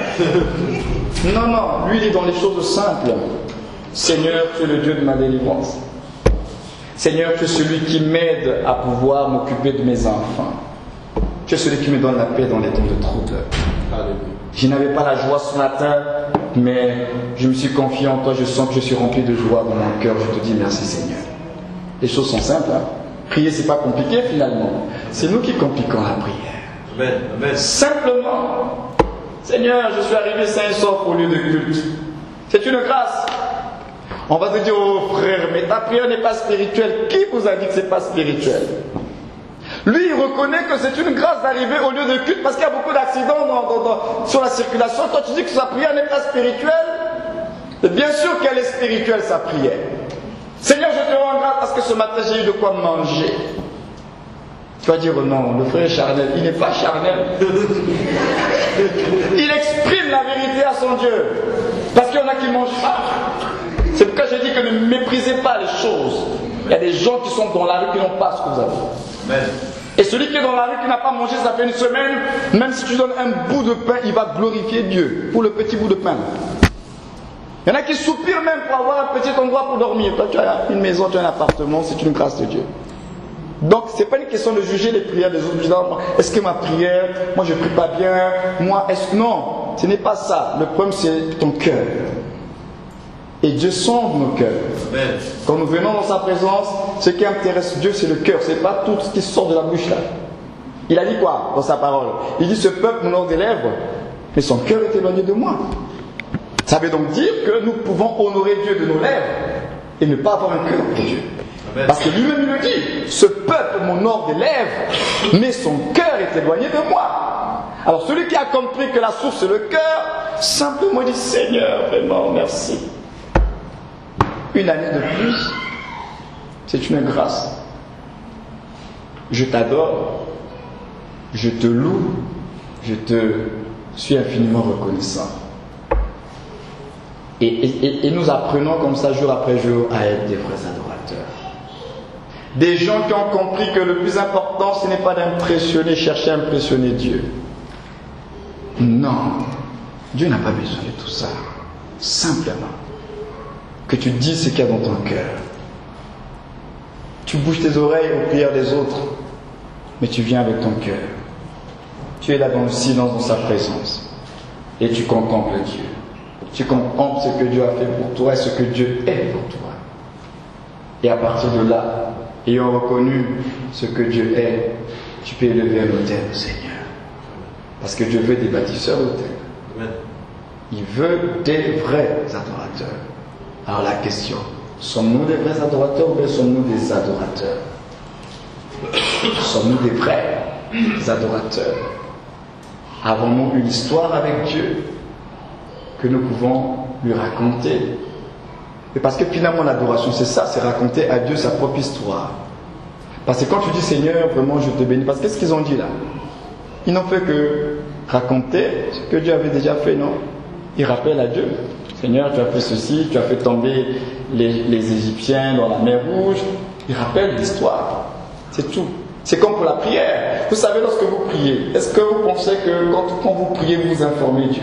Non, lui il est dans les choses simples. Seigneur, tu es le Dieu de ma délivrance. Seigneur, tu es celui qui m'aide à pouvoir m'occuper de mes enfants. Tu es celui qui me donne la paix dans les temps de trouble. Je n'avais pas la joie ce matin, mais je me suis confié en toi, je sens que je suis rempli de joie dans mon cœur. Je te dis merci Seigneur. Les choses sont simples. Hein? Prier, c'est pas compliqué finalement. C'est nous qui compliquons la prière. Amen. Simplement, Seigneur, je suis arrivé sain et sauf au lieu de culte. C'est une grâce. On va te dire, oh frère, mais ta prière n'est pas spirituelle. Qui vous a dit que c'est pas spirituel? Lui, il reconnaît que c'est une grâce d'arriver au lieu de culte parce qu'il y a beaucoup d'accidents sur la circulation. Toi, tu dis que sa prière n'est pas spirituelle. Et bien sûr qu'elle est spirituelle, sa prière. Seigneur, je te rends grâce parce que ce matin, j'ai eu de quoi manger. Tu vas dire, oh non, le frère est charnel. Il n'est pas charnel. Il exprime la vérité à son Dieu. Parce qu'il y en a qui mangent pas. C'est pourquoi je dis que ne méprisez pas les choses. Il y a des gens qui sont dans la rue qui n'ont pas ce que vous avez. Amen. Et celui qui est dans la rue qui n'a pas mangé, ça fait une semaine, même si tu donnes un bout de pain, il va glorifier Dieu pour le petit bout de pain. Il y en a qui soupirent même pour avoir un petit endroit pour dormir. Toi, tu as une maison, tu as un appartement, c'est une grâce de Dieu. Donc, ce n'est pas une question de juger les prières des autres. Est-ce que ma prière, moi je ne prie pas bien, moi, est-ce que... Non, ce n'est pas ça. Le problème, c'est ton cœur. Et Dieu sonde nos cœurs. Amen. Quand nous venons dans sa présence, ce qui intéresse Dieu, c'est le cœur. Ce n'est pas tout ce qui sort de la bouche là. Il a dit quoi dans sa parole? Il dit, ce peuple m'honore des lèvres, mais son cœur est éloigné de moi. Ça veut donc dire que nous pouvons honorer Dieu de nos lèvres et ne pas avoir un cœur pour Dieu. Amen. Parce que lui-même il le dit, ce peuple m'honore des lèvres, mais son cœur est éloigné de moi. Alors celui qui a compris que la source c'est le cœur, simplement dit, Seigneur, vraiment, merci. Une année de plus, c'est une grâce. Je t'adore, je te loue, je te suis infiniment reconnaissant. Et nous apprenons comme ça jour après jour à être des vrais adorateurs. Des gens qui ont compris que le plus important ce n'est pas d'impressionner, chercher à impressionner Dieu. Non, Dieu n'a pas besoin de tout ça. Simplement, que tu dises ce qu'il y a dans ton cœur. Tu bouges tes oreilles aux prières des autres, mais tu viens avec ton cœur. Tu es là dans le silence, dans sa présence, et tu contemples Dieu. Tu contemples ce que Dieu a fait pour toi et ce que Dieu est pour toi. Et à partir de là, ayant reconnu ce que Dieu est, tu peux élever un autel au Seigneur. Parce que Dieu veut des bâtisseurs d'autel. Il veut des vrais adorateurs. Alors la question, sommes-nous des vrais adorateurs ou bien sommes-nous des adorateurs? Sommes-nous des vrais adorateurs? Avons-nous une histoire avec Dieu que nous pouvons lui raconter? Et parce que finalement l'adoration c'est ça, c'est raconter à Dieu sa propre histoire. Parce que quand tu dis Seigneur, vraiment je te bénis, parce que qu'est-ce qu'ils ont dit là? Ils n'ont fait que raconter ce que Dieu avait déjà fait, non? Ils rappellent à Dieu, Seigneur tu as fait ceci, tu as fait tomber les Égyptiens dans la mer Rouge. Ils rappellent l'histoire, c'est tout. C'est comme pour la prière. Vous savez, lorsque vous priez, est-ce que vous pensez que quand vous priez, vous informez Dieu?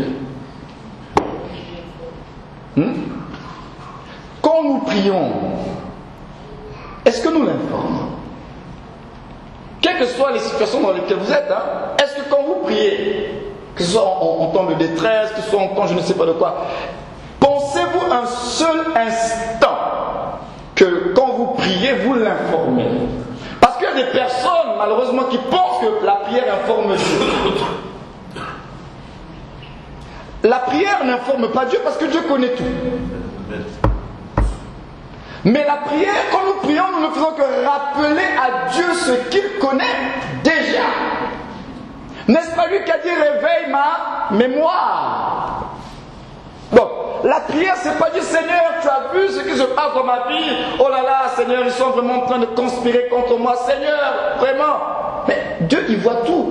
Quand nous prions, est-ce que nous l'informons? Quelles que soient les situations dans lesquelles vous êtes, est-ce que quand vous priez, que ce soit en temps de détresse, que ce soit en temps je ne sais pas de quoi, pensez-vous un seul instant que quand vous priez, vous l'informez? Parce qu'il y a des personnes, malheureusement, qui pensent que la prière informe Dieu. La prière n'informe pas Dieu parce que Dieu connaît tout. Mais la prière, quand nous prions, nous ne faisons que rappeler à Dieu ce qu'il connaît déjà. N'est-ce pas lui qui a dit réveille ma mémoire? Donc, la prière, c'est pas dire Seigneur, tu as vu ce qui se passe dans ma vie. Oh là là, Seigneur, ils sont vraiment en train de conspirer contre moi. Seigneur, vraiment. Mais Dieu, il voit tout.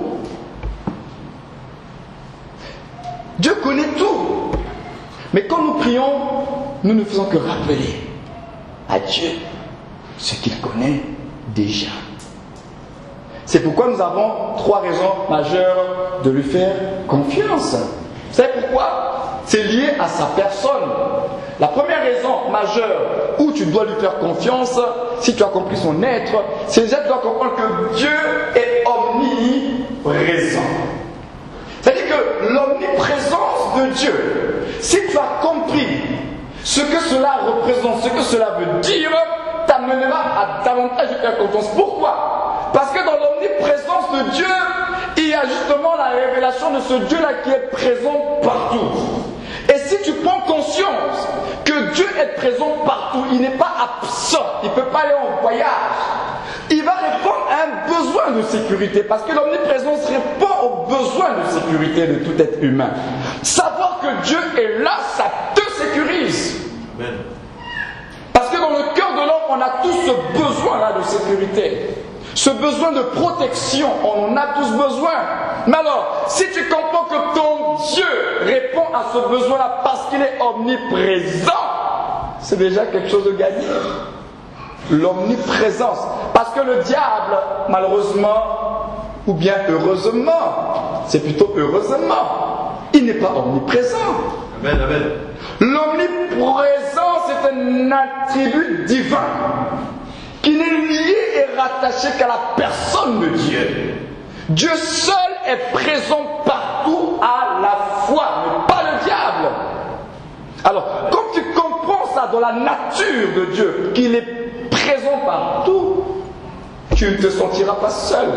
Dieu connaît tout. Mais quand nous prions, nous ne faisons que rappeler à Dieu ce qu'il connaît déjà. C'est pourquoi nous avons 3 raisons majeures de lui faire confiance. Vous savez pourquoi? C'est lié à sa personne. La première raison majeure où tu dois lui faire confiance, si tu as compris son être, c'est déjà tu dois comprendre que Dieu est omniprésent. C'est-à-dire que l'omniprésence de Dieu, si tu as compris ce que cela représente, ce que cela veut dire, t'amènera à davantage lui faire confiance. Pourquoi? Parce que dans l'omniprésence de Dieu, il y a justement la révélation de ce Dieu-là qui est présent partout. Et si tu prends conscience que Dieu est présent partout, il n'est pas absent, il ne peut pas aller en voyage, il va répondre à un besoin de sécurité, parce que l'omniprésence répond aux besoins de sécurité de tout être humain. Savoir que Dieu est là, ça te sécurise. Amen. Parce que dans le cœur de l'homme, on a tous ce besoin-là de sécurité. Ce besoin de protection, on en a tous besoin. Mais alors, si tu comprends que ton Dieu répond à ce besoin-là parce qu'il est omniprésent, c'est déjà quelque chose de gagné. L'omniprésence. Parce que le diable, malheureusement, ou bien heureusement, c'est plutôt heureusement, il n'est pas omniprésent. Amen, amen. L'omniprésence est un attribut divin qui n'est lié et rattaché qu'à la personne de Dieu. Dieu seul est présent partout à la fois, mais pas le diable. Alors, quand tu comprends ça dans la nature de Dieu, qu'il est présent partout, tu ne te sentiras pas seul.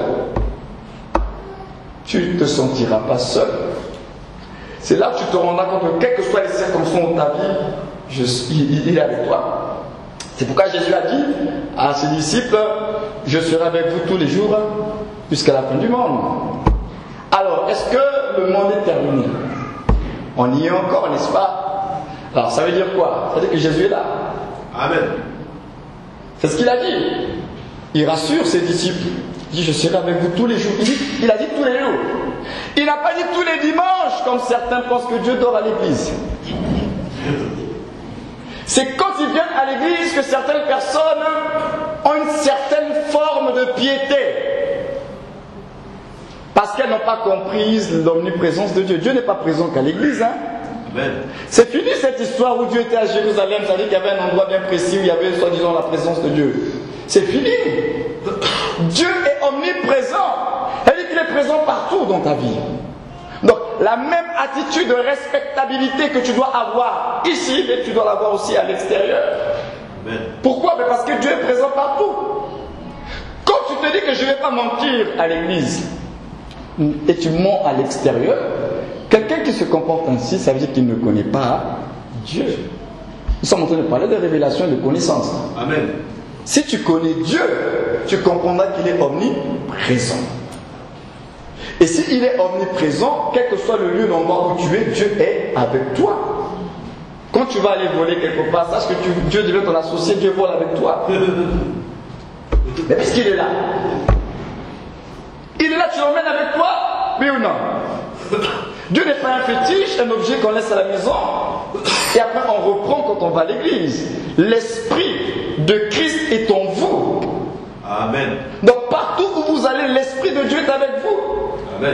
Tu ne te sentiras pas seul. C'est là que tu te rendras compte que quelles que soient les circonstances de ta vie, il est avec toi. C'est pourquoi Jésus a dit à ses disciples, je serai avec vous tous les jours jusqu'à la fin du monde. Alors, est-ce que le monde est terminé? On y est encore, n'est-ce pas? Alors, ça veut dire quoi? Ça veut dire que Jésus est là. Amen. C'est ce qu'il a dit. Il rassure ses disciples. Il dit, je serai avec vous tous les jours. Il a dit tous les jours. Il n'a pas dit tous les dimanches, comme certains pensent que Dieu dort à l'église. C'est quand ils viennent à l'église que certaines personnes ont une certaine forme de piété. Parce qu'elles n'ont pas compris l'omniprésence de Dieu. Dieu n'est pas présent qu'à l'église. Hein? Amen. C'est fini cette histoire où Dieu était à Jérusalem. Ça veut dire qu'il y avait un endroit bien précis où il y avait soi-disant la présence de Dieu. C'est fini. Dieu est omniprésent. Elle dit qu'il est présent partout dans ta vie. Donc, la même attitude de respectabilité que tu dois avoir ici, mais tu dois l'avoir aussi à l'extérieur. Amen. Pourquoi? Mais parce que Dieu est présent partout. Quand tu te dis que je ne vais pas mentir à l'église, et tu mens à l'extérieur, quelqu'un qui se comporte ainsi, ça veut dire qu'il ne connaît pas Dieu. Nous sommes en train de parler de révélation et de connaissance. Amen. Si tu connais Dieu, tu comprendras qu'il est omniprésent. Et s'il est omniprésent, quel que soit le lieu, l'endroit où tu es, Dieu est avec toi. Quand tu vas aller voler quelque part, sache que Dieu devient ton associé, Dieu vole avec toi. Mais puisqu'il est là, il est là, tu l'emmènes avec toi, oui ou non? Dieu n'est pas un fétiche, un objet qu'on laisse à la maison, et après on reprend quand on va à l'église. L'Esprit de Christ est en vous. Amen. Donc partout où vous allez, l'Esprit de Dieu est avec vous. Amen.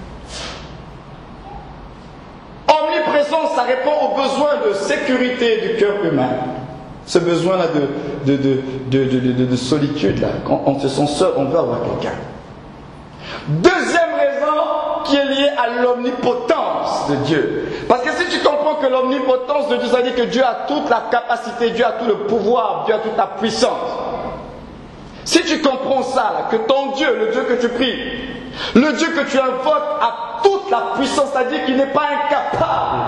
Omniprésence, ça répond aux besoins de sécurité du cœur humain. Ce besoin-là de solitude, là. Quand on se sent seul, on veut avoir quelqu'un. Deuxième raison qui est liée à l'omnipotence de Dieu. Parce que si tu comprends que l'omnipotence de Dieu, ça veut dire que Dieu a toute la capacité, Dieu a tout le pouvoir, Dieu a toute la puissance. Si tu comprends ça, là, que ton Dieu, le Dieu que tu pries, le Dieu que tu invoques a toute la puissance, c'est-à-dire qu'il n'est pas incapable.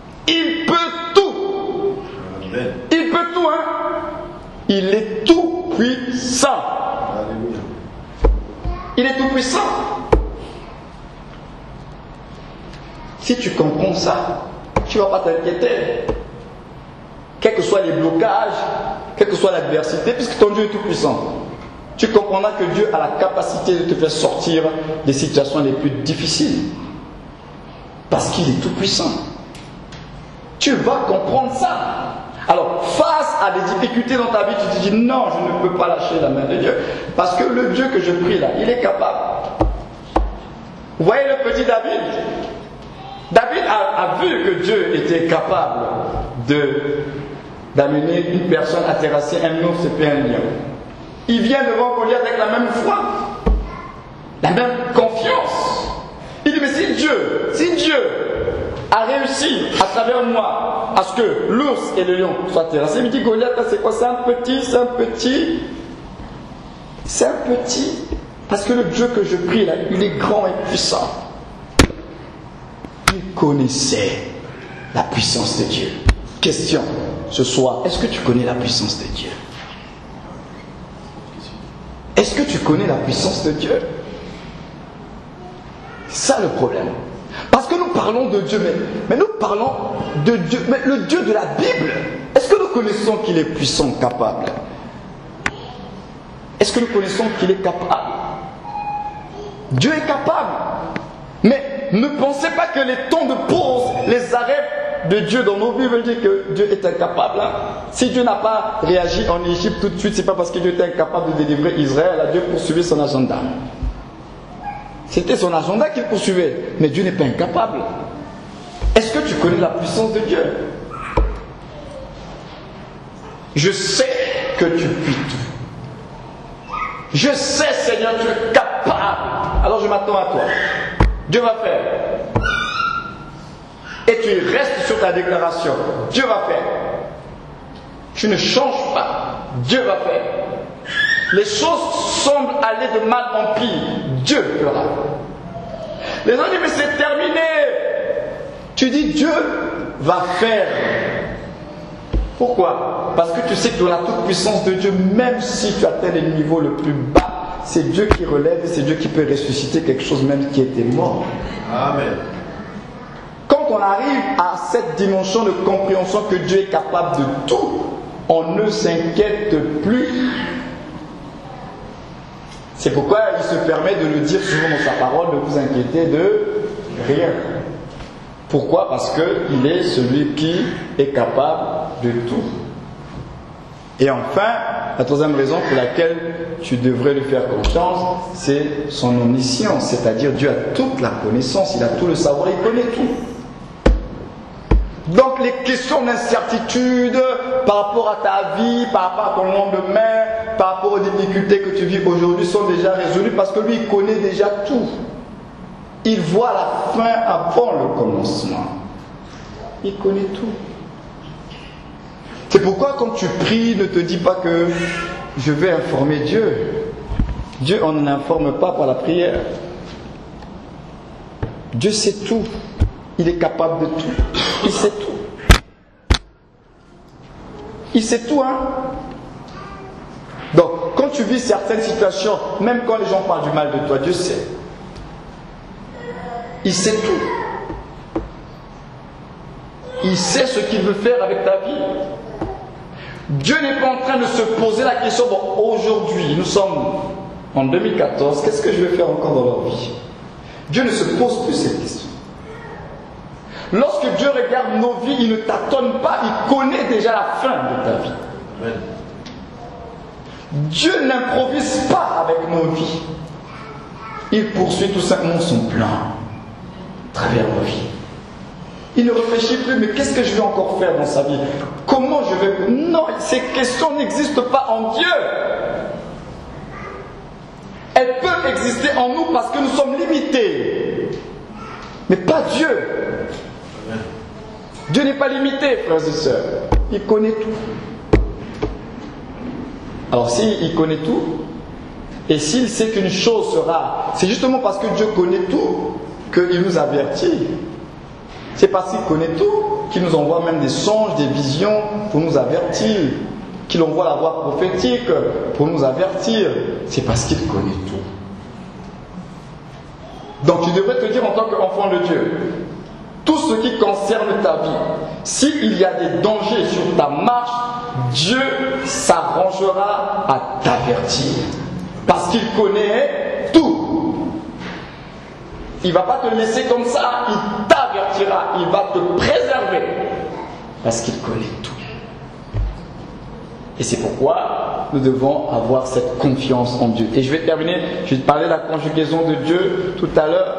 Il peut tout. Amen. Il peut tout, hein. Il est tout tout-puissant. Alléluia. Il est tout-puissant. Si tu comprends ça, tu ne vas pas t'inquiéter. Quels que soient les blocages, quelle que soit l'adversité, puisque ton Dieu est tout-puissant. Tu comprendras que Dieu a la capacité de te faire sortir des situations les plus difficiles. Parce qu'il est tout-puissant. Tu vas comprendre ça. Alors, face à des difficultés dans ta vie, tu te dis non, je ne peux pas lâcher la main de Dieu. Parce que le Dieu que je prie là, il est capable. Vous voyez le petit David? David a vu que Dieu était capable d'amener une personne à terrasser un ours et puis un lion. Il vient devant Goliath avec la même foi, la même confiance. Il dit, mais si Dieu a réussi à travers moi à ce que l'ours et le lion soient terrassés, il me dit, Goliath, c'est quoi? C'est un petit. Parce que le Dieu que je prie là, il est grand et puissant. Il connaissait la puissance de Dieu. Question ce soir, est-ce que tu connais la puissance de Dieu? Est-ce que tu connais la puissance de Dieu? C'est ça le problème. Parce que nous parlons de Dieu, mais nous parlons de Dieu, mais le Dieu de la Bible, est-ce que nous connaissons qu'il est puissant, capable? Est-ce que nous connaissons qu'il est capable? Dieu est capable. Mais ne pensez pas que les temps de pause, les arrêts de Dieu dans nos vies veulent dire que Dieu est incapable. Si Dieu n'a pas réagi en Égypte tout de suite, c'est pas parce que Dieu était incapable de délivrer Israël. Dieu poursuivait son agenda. C'était son agenda qu'il poursuivait. Mais Dieu n'est pas incapable. Est-ce que tu connais la puissance de Dieu? Je sais que tu puis tout. Je sais, Seigneur, tu es capable. Alors je m'attends à toi. Dieu va faire. Et tu restes sur ta déclaration. Dieu va faire. Tu ne changes pas. Dieu va faire. Les choses semblent aller de mal en pire. Dieu fera. Les gens disent, mais c'est terminé. Tu dis, Dieu va faire. Pourquoi? Parce que tu sais que dans la toute puissance de Dieu, même si tu atteins le niveau le plus bas, c'est Dieu qui relève et c'est Dieu qui peut ressusciter quelque chose même qui était mort. Amen. Quand on arrive à cette dimension de compréhension que Dieu est capable de tout, on ne s'inquiète plus. C'est pourquoi il se permet de le dire souvent dans sa parole, de vous inquiéter de rien. Pourquoi? Parce qu'il est celui qui est capable de tout. Et enfin, la troisième raison pour laquelle tu devrais lui faire confiance, c'est son omniscience, c'est-à-dire Dieu a toute la connaissance, il a tout le savoir, il connaît tout. Donc les questions d'incertitude par rapport à ta vie, par rapport à ton lendemain, par rapport aux difficultés que tu vis aujourd'hui sont déjà résolues parce que lui il connaît déjà tout. Il voit la fin avant le commencement. Il connaît tout. C'est pourquoi quand tu pries, ne te dis pas que je vais informer Dieu. Dieu, on n'informe pas par la prière. Dieu sait tout. Il est capable de tout. Il sait tout. Il sait tout, hein. Donc, quand tu vis certaines situations, même quand les gens parlent du mal de toi, Dieu sait. Il sait tout. Il sait ce qu'il veut faire avec ta vie. Dieu n'est pas en train de se poser la question, bon, aujourd'hui, nous sommes en 2014, qu'est-ce que je vais faire encore dans leur vie? Dieu ne se pose plus cette question. Lorsque Dieu regarde nos vies, il ne tâtonne pas, il connaît déjà la fin de ta vie. Amen. Dieu n'improvise pas avec nos vies. Il poursuit tout simplement son plan à travers nos vies. Il ne réfléchit plus, mais qu'est-ce que je vais encore faire dans sa vie? Comment je vais... Non, ces questions n'existent pas en Dieu. Elles peuvent exister en nous parce que nous sommes limités. Mais pas Dieu. Amen. Dieu n'est pas limité, frères et sœurs. Il connaît tout. Alors s'il connaît tout, et s'il sait qu'une chose sera... C'est justement parce que Dieu connaît tout qu'il nous avertit. C'est parce qu'il connaît tout qu'il nous envoie même des songes, des visions pour nous avertir. qu'il envoie la voix prophétique pour nous avertir, c'est parce qu'il connaît tout. Donc tu devrais te dire en tant qu'enfant de Dieu, tout ce qui concerne ta vie, s'il y a des dangers sur ta marche, Dieu s'arrangera à t'avertir. Parce qu'il connaît tout. Il ne va pas te laisser comme ça, il t'avertira, il va te préserver. Parce qu'il connaît tout. Et c'est pourquoi nous devons avoir cette confiance en Dieu. Et je vais terminer, je vais te parler de la conjugaison de Dieu tout à l'heure.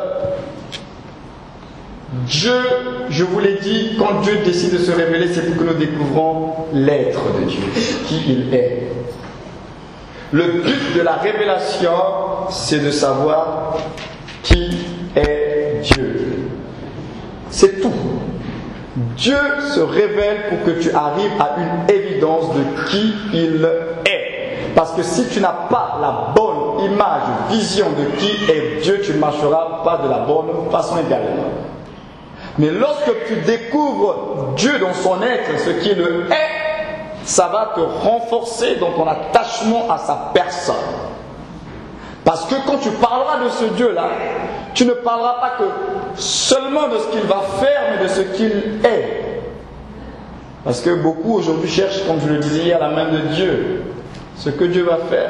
Dieu, je vous l'ai dit, quand Dieu décide de se révéler, c'est pour que nous découvrons l'être de Dieu, qui il est. Le but de la révélation, c'est de savoir qui est Dieu. C'est tout. Dieu se révèle pour que tu arrives à une évidence de qui il est. Parce que si tu n'as pas la bonne image, vision de qui est Dieu, tu ne marcheras pas de la bonne façon également. Mais lorsque tu découvres Dieu dans son être, ce qui le est, ça va te renforcer dans ton attachement à sa personne. Parce que quand tu parleras de ce Dieu-là, tu ne parleras pas que seulement de ce qu'il va faire, mais de ce qu'il est. Parce que beaucoup aujourd'hui cherchent, comme je le disais hier, la main de Dieu, ce que Dieu va faire.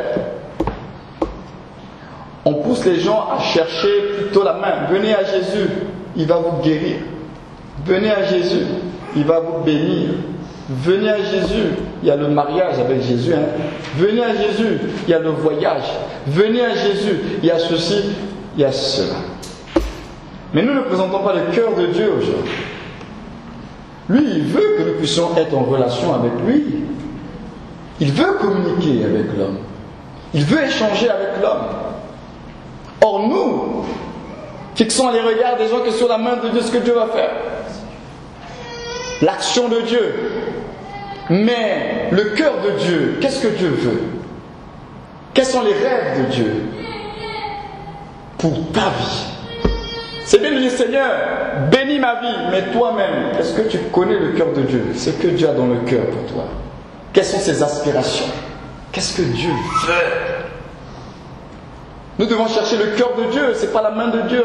On pousse les gens à chercher plutôt la main. Venez à Jésus, il va vous guérir. Venez à Jésus, il va vous bénir. Venez à Jésus, il y a le mariage avec Jésus. Venez à Jésus, il y a le voyage. Venez à Jésus, il y a ceci, il y a cela. Mais nous ne présentons pas le cœur de Dieu aujourd'hui. Lui, il veut que nous puissions être en relation avec lui. Il veut communiquer avec l'homme. Il veut échanger avec l'homme. Or nous, fixons les regards des gens que sur la main de Dieu, ce que Dieu va faire. L'action de Dieu. Mais le cœur de Dieu, qu'est-ce que Dieu veut? Quels sont les rêves de Dieu pour ta vie? C'est bien de dire, Seigneur, bénis ma vie, mais toi-même, est-ce que tu connais le cœur de Dieu? C'est que Dieu a dans le cœur pour toi. Quelles sont ses aspirations? Qu'est-ce que Dieu veut? Nous devons chercher le cœur de Dieu, c'est pas la main de Dieu.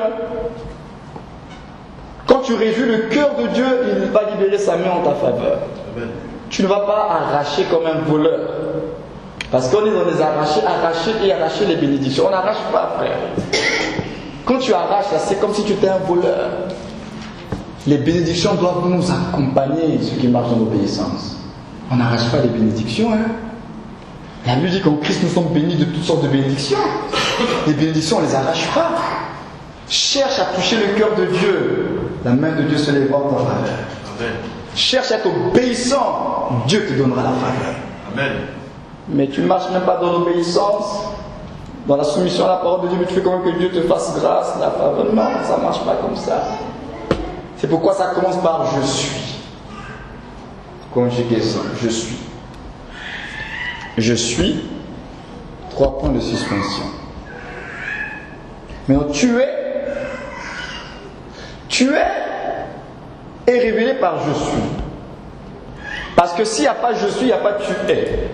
Quand tu réjouis le cœur de Dieu, il va libérer sa main en ta faveur. Amen. Tu ne vas pas arracher comme un voleur. Parce qu'on est dans les arracher les bénédictions. On n'arrache pas, frère. Quand tu arraches, c'est comme si tu étais un voleur. Les bénédictions doivent nous accompagner, ceux qui marchent dans l'obéissance. On n'arrache pas les bénédictions. La Bible dit qu'en Christ, nous sommes bénis de toutes sortes de bénédictions. Les bénédictions, on ne les arrache pas. Cherche à toucher le cœur de Dieu. La main de Dieu se lèvera en ta faveur. Amen. Cherche à être obéissant. Dieu te donnera la faveur. Amen. Mais tu ne marches même pas dans l'obéissance, dans la soumission à la parole de Dieu, mais tu fais quand même que Dieu te fasse grâce, la faveur. Non, ça ne marche pas comme ça. C'est pourquoi ça commence par je suis. Conjugaison, je suis. Je suis. 3 points de suspension. Maintenant, tu es est révélé par je suis. Parce que s'il n'y a pas je suis, il n'y a pas tu es.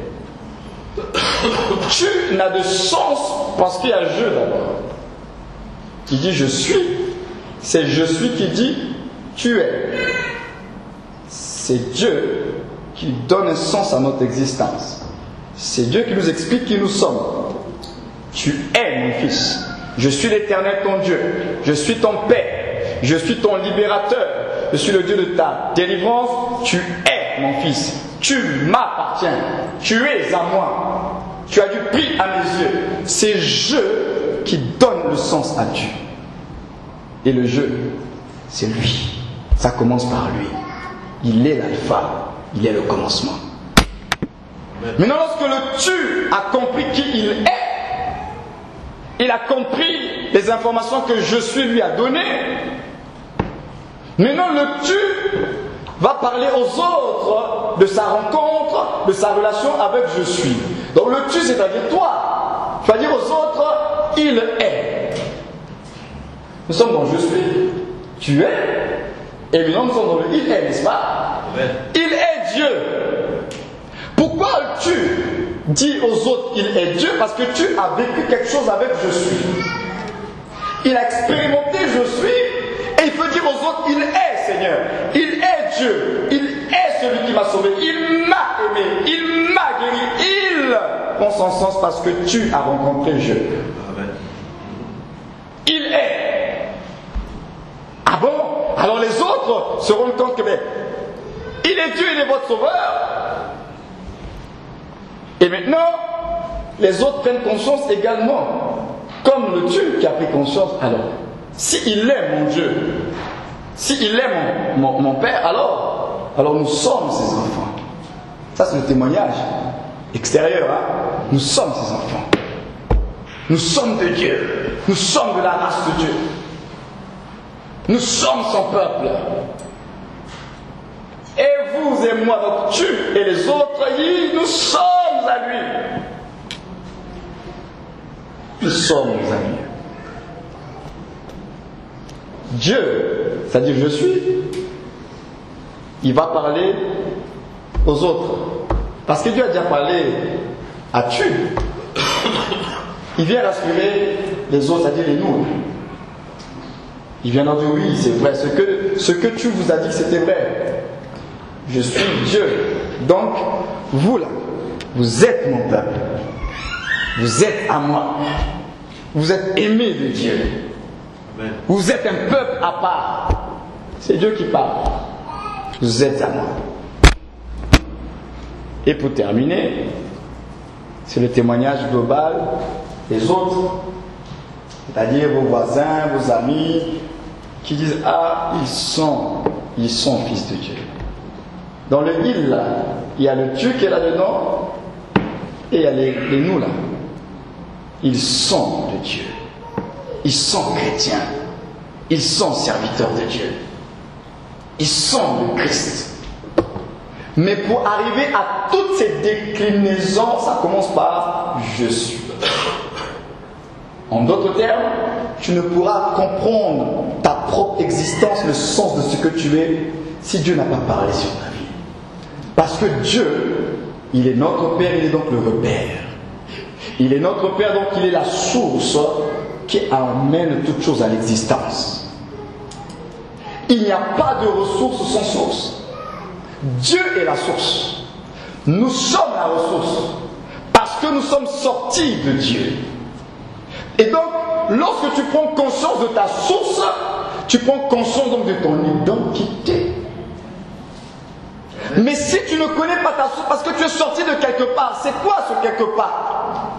Tu n'a de sens parce qu'il y a je d'abord. Il dit je suis. C'est je suis qui dit tu es. C'est Dieu qui donne un sens à notre existence. C'est Dieu qui nous explique qui nous sommes. Tu es mon fils. Je suis l'Éternel ton Dieu. Je suis ton Père. Je suis ton libérateur. Je suis le Dieu de ta délivrance. Tu es mon fils. Tu m'appartiens. Tu es à moi. Tu as du prix à mes yeux. C'est je qui donne le sens à Dieu. Et le je, c'est lui. Ça commence par lui. Il est l'alpha. Il est le commencement. Maintenant, lorsque le tu a compris qui il est, il a compris les informations que je suis lui a données. Maintenant, le tu va parler aux autres de sa rencontre, de sa relation avec je suis. Donc le tu, c'est-à-dire toi. Tu vas dire aux autres, il est. Nous sommes dans je suis, tu es, et maintenant nous sommes dans le il est, n'est-ce pas? Amen. Il est Dieu. Pourquoi tu dis aux autres il est Dieu? Parce que tu as vécu quelque chose avec je suis. Il a expérimenté je suis et il peut dire aux autres il est Seigneur, il est Dieu, il est celui qui m'a sauvé, il m'a aimé, il m'a guéri, il prend son sens parce que tu as rencontré Dieu. Amen. Il est. Ah bon? Alors les autres se rendent compte que il est Dieu, il est votre sauveur. Et maintenant, les autres prennent conscience également, comme le Dieu qui a pris conscience. Alors, s'il est mon Dieu, s'il est mon Père, alors nous sommes ses enfants. Ça c'est le témoignage extérieur. Hein? Nous sommes ses enfants. Nous sommes de Dieu. Nous sommes de la race de Dieu. Nous sommes son peuple. Et vous et moi, donc tu et les autres, nous sommes à lui. Nous sommes à lui. Dieu, c'est-à-dire je suis, il va parler aux autres. Parce que Dieu a déjà parlé à tu. Il vient rassurer les autres, c'est-à-dire les nous. Il vient leur dire oui, c'est vrai. Ce que tu vous as dit, c'était vrai. Je suis Dieu. Donc, vous là, vous êtes mon peuple. Vous êtes à moi. Vous êtes aimés de Dieu. Amen. Vous êtes un peuple à part. C'est Dieu qui parle. Vous êtes à moi. Et pour terminer, c'est le témoignage global des autres, c'est-à-dire vos voisins, vos amis, qui disent ah, ils sont fils de Dieu. Dans le il là, il y a le Dieu qui est là-dedans, et il y a les nous là. Ils sont de Dieu. Ils sont chrétiens. Ils sont serviteurs de Dieu. Ils sont de Christ. Mais pour arriver à toutes ces déclinaisons, ça commence par je suis. En d'autres termes, tu ne pourras comprendre ta propre existence, le sens de ce que tu es, si Dieu n'a pas parlé sur ta vie. Parce que Dieu, il est notre Père, il est donc le repère. Il est notre Père, donc il est la source qui amène toute chose à l'existence. Il n'y a pas de ressource sans source. Dieu est la source. Nous sommes la ressource. Parce que nous sommes sortis de Dieu. Et donc, lorsque tu prends conscience de ta source, tu prends conscience donc de ton identité. Mais si tu ne connais pas ta source, parce que tu es sorti de quelque part, c'est quoi ce quelque part?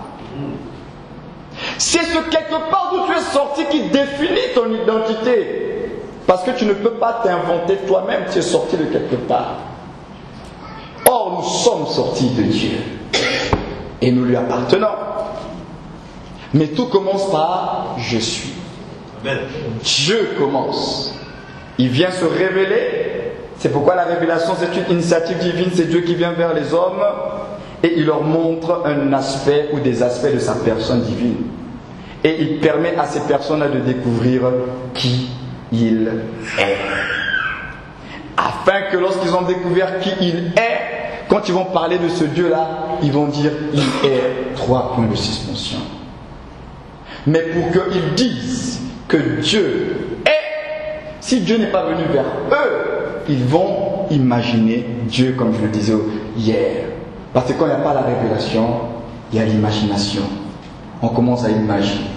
C'est ce quelque part d'où tu es sorti qui définit ton identité. Parce que tu ne peux pas t'inventer toi-même, tu es sorti de quelque part. Or, nous sommes sortis de Dieu. Et nous lui appartenons. Mais tout commence par je suis. Amen. Dieu commence. Il vient se révéler. C'est pourquoi la révélation, c'est une initiative divine. C'est Dieu qui vient vers les hommes et il leur montre un aspect ou des aspects de sa personne divine. Et il permet à ces personnes-là de découvrir qui il est. Afin que lorsqu'ils ont découvert qui il est, quand ils vont parler de ce Dieu-là, ils vont dire il est 3 points de suspension. Mais pour qu'ils disent que Dieu est, si Dieu n'est pas venu vers eux, ils vont imaginer Dieu comme je le disais hier. Parce que quand il n'y a pas la révélation, il y a l'imagination. On commence à imaginer.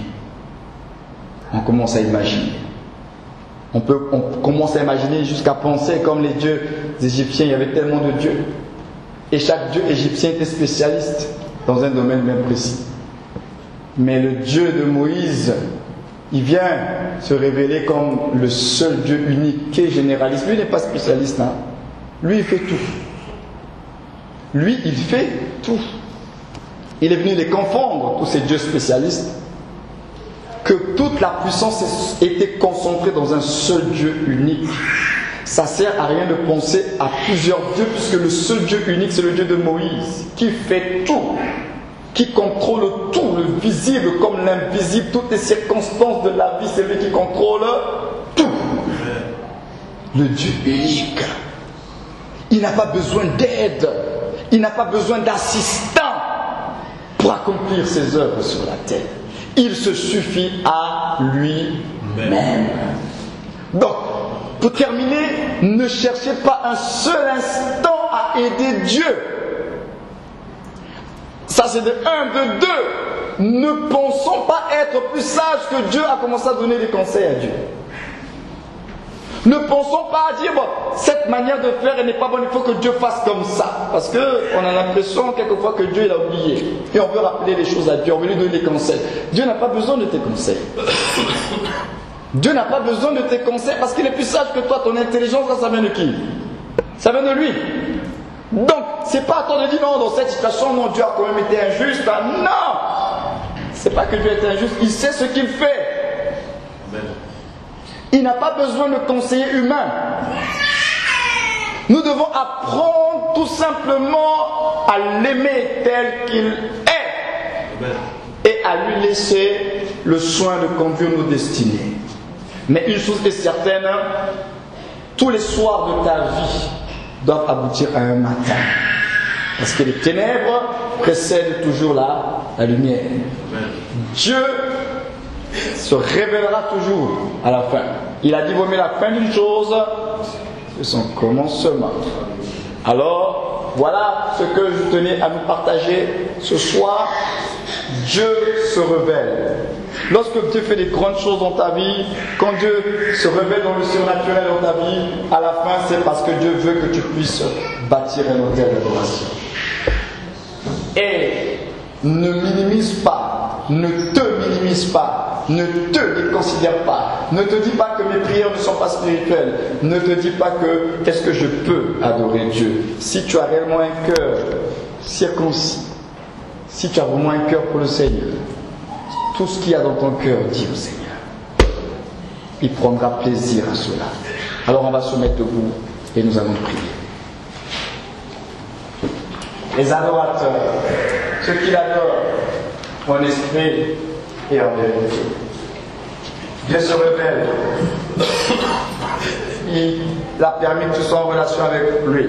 On commence à imaginer. On commence à imaginer jusqu'à penser comme les dieux égyptiens. Il y avait tellement de dieux. Et chaque dieu égyptien était spécialiste dans un domaine bien précis. Mais le Dieu de Moïse, il vient se révéler comme le seul Dieu unique qui est généraliste. Lui, il n'est pas spécialiste. Hein. Lui, il fait tout. Lui, il fait tout. Il est venu les confondre, tous ces dieux spécialistes, que toute la puissance était concentrée dans un seul Dieu unique. Ça sert à rien de penser à plusieurs dieux, puisque le seul Dieu unique, c'est le Dieu de Moïse, qui fait tout, qui contrôle tout, le visible comme l'invisible, toutes les circonstances de la vie, c'est lui qui contrôle tout. Le Dieu unique. Il n'a pas besoin d'aide. Il n'a pas besoin d'assistant pour accomplir ses œuvres sur la terre. Il se suffit à lui-même. Donc, pour terminer, ne cherchez pas un seul instant à aider Dieu. Ça c'est de 1, de 2. Ne pensons pas être plus sages que Dieu a commencé à donner des conseils à Dieu. Ne pensons pas à dire, bon, cette manière de faire elle n'est pas bonne, il faut que Dieu fasse comme ça. Parce qu'on a l'impression quelquefois que Dieu il a oublié. Et on veut rappeler les choses à Dieu, on veut lui donner des conseils. Dieu n'a pas besoin de tes conseils. Dieu n'a pas besoin de tes conseils parce qu'il est plus sage que toi. Ton intelligence, ça vient de qui? Ça vient de lui. Donc, c'est pas à toi de dire non, dans cette situation, non, Dieu a quand même été injuste. Ben, non! C'est pas que Dieu est injuste, il sait ce qu'il fait. Amen. Il n'a pas besoin de conseiller humain. Nous devons apprendre tout simplement à l'aimer tel qu'il est. Amen. Et à lui laisser le soin de conduire nos destinées. Mais une chose est certaine, tous les soirs de ta vie doivent aboutir à un matin. Parce que les ténèbres précèdent toujours la lumière. Amen. Dieu se révélera toujours à la fin. Il a dit vaut mieux la fin d'une chose que son commencement. Alors, voilà ce que je tenais à vous partager ce soir. Dieu se révèle. Lorsque Dieu fait des grandes choses dans ta vie, quand Dieu se révèle dans le surnaturel dans ta vie, à la fin c'est parce que Dieu veut que tu puisses bâtir un autel d'adoration. Et ne minimise pas, ne te minimise pas, ne te déconsidère pas, ne te dis pas que mes prières ne sont pas spirituelles, ne te dis pas que est-ce que je peux adorer Dieu. Si tu as réellement un cœur circoncis, si tu as vraiment un cœur pour le Seigneur, tout ce qu'il y a dans ton cœur, dis au Seigneur. Il prendra plaisir à cela. Alors on va se mettre debout et nous allons prier. Les adorateurs, ceux qui l'adorent en esprit et en vérité. Dieu se révèle. Il a permis que tu sois en relation avec lui.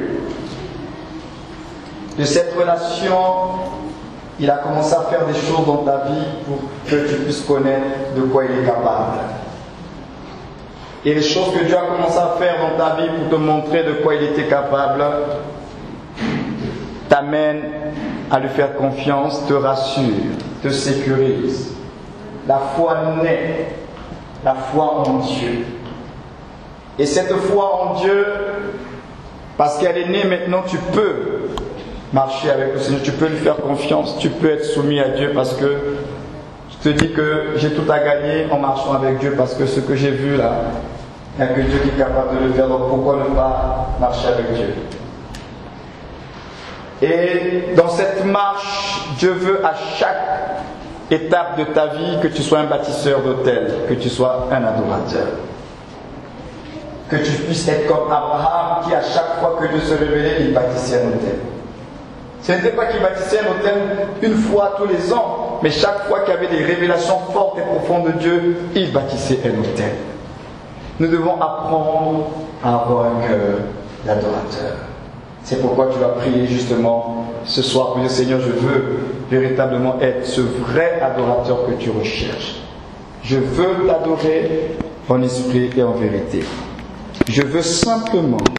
De cette relation, il a commencé à faire des choses dans ta vie pour que tu puisses connaître de quoi il est capable. Et les choses que Dieu a commencé à faire dans ta vie pour te montrer de quoi il était capable, t'amène à lui faire confiance, te rassure, te sécurise. La foi naît, la foi en Dieu. Et cette foi en Dieu, parce qu'elle est née maintenant, tu peux marcher avec le Seigneur, tu peux lui faire confiance, tu peux être soumis à Dieu parce que je te dis que j'ai tout à gagner en marchant avec Dieu parce que ce que j'ai vu là, il n'y a que Dieu qui est capable de le faire, donc pourquoi ne pas marcher avec Dieu? Et dans cette marche, Dieu veut à chaque étape de ta vie que tu sois un bâtisseur d'autel, que tu sois un adorateur. Que tu puisses être comme Abraham qui à chaque fois que Dieu se révélait, il bâtissait un autel. Ce n'était pas qu'il bâtissait un autel une fois tous les ans, mais chaque fois qu'il y avait des révélations fortes et profondes de Dieu, il bâtissait un autel. Nous devons apprendre à avoir un cœur d'adorateur. C'est pourquoi tu vas prier justement ce soir pour dire Seigneur, je veux véritablement être ce vrai adorateur que tu recherches. Je veux t'adorer en esprit et en vérité. Je veux simplement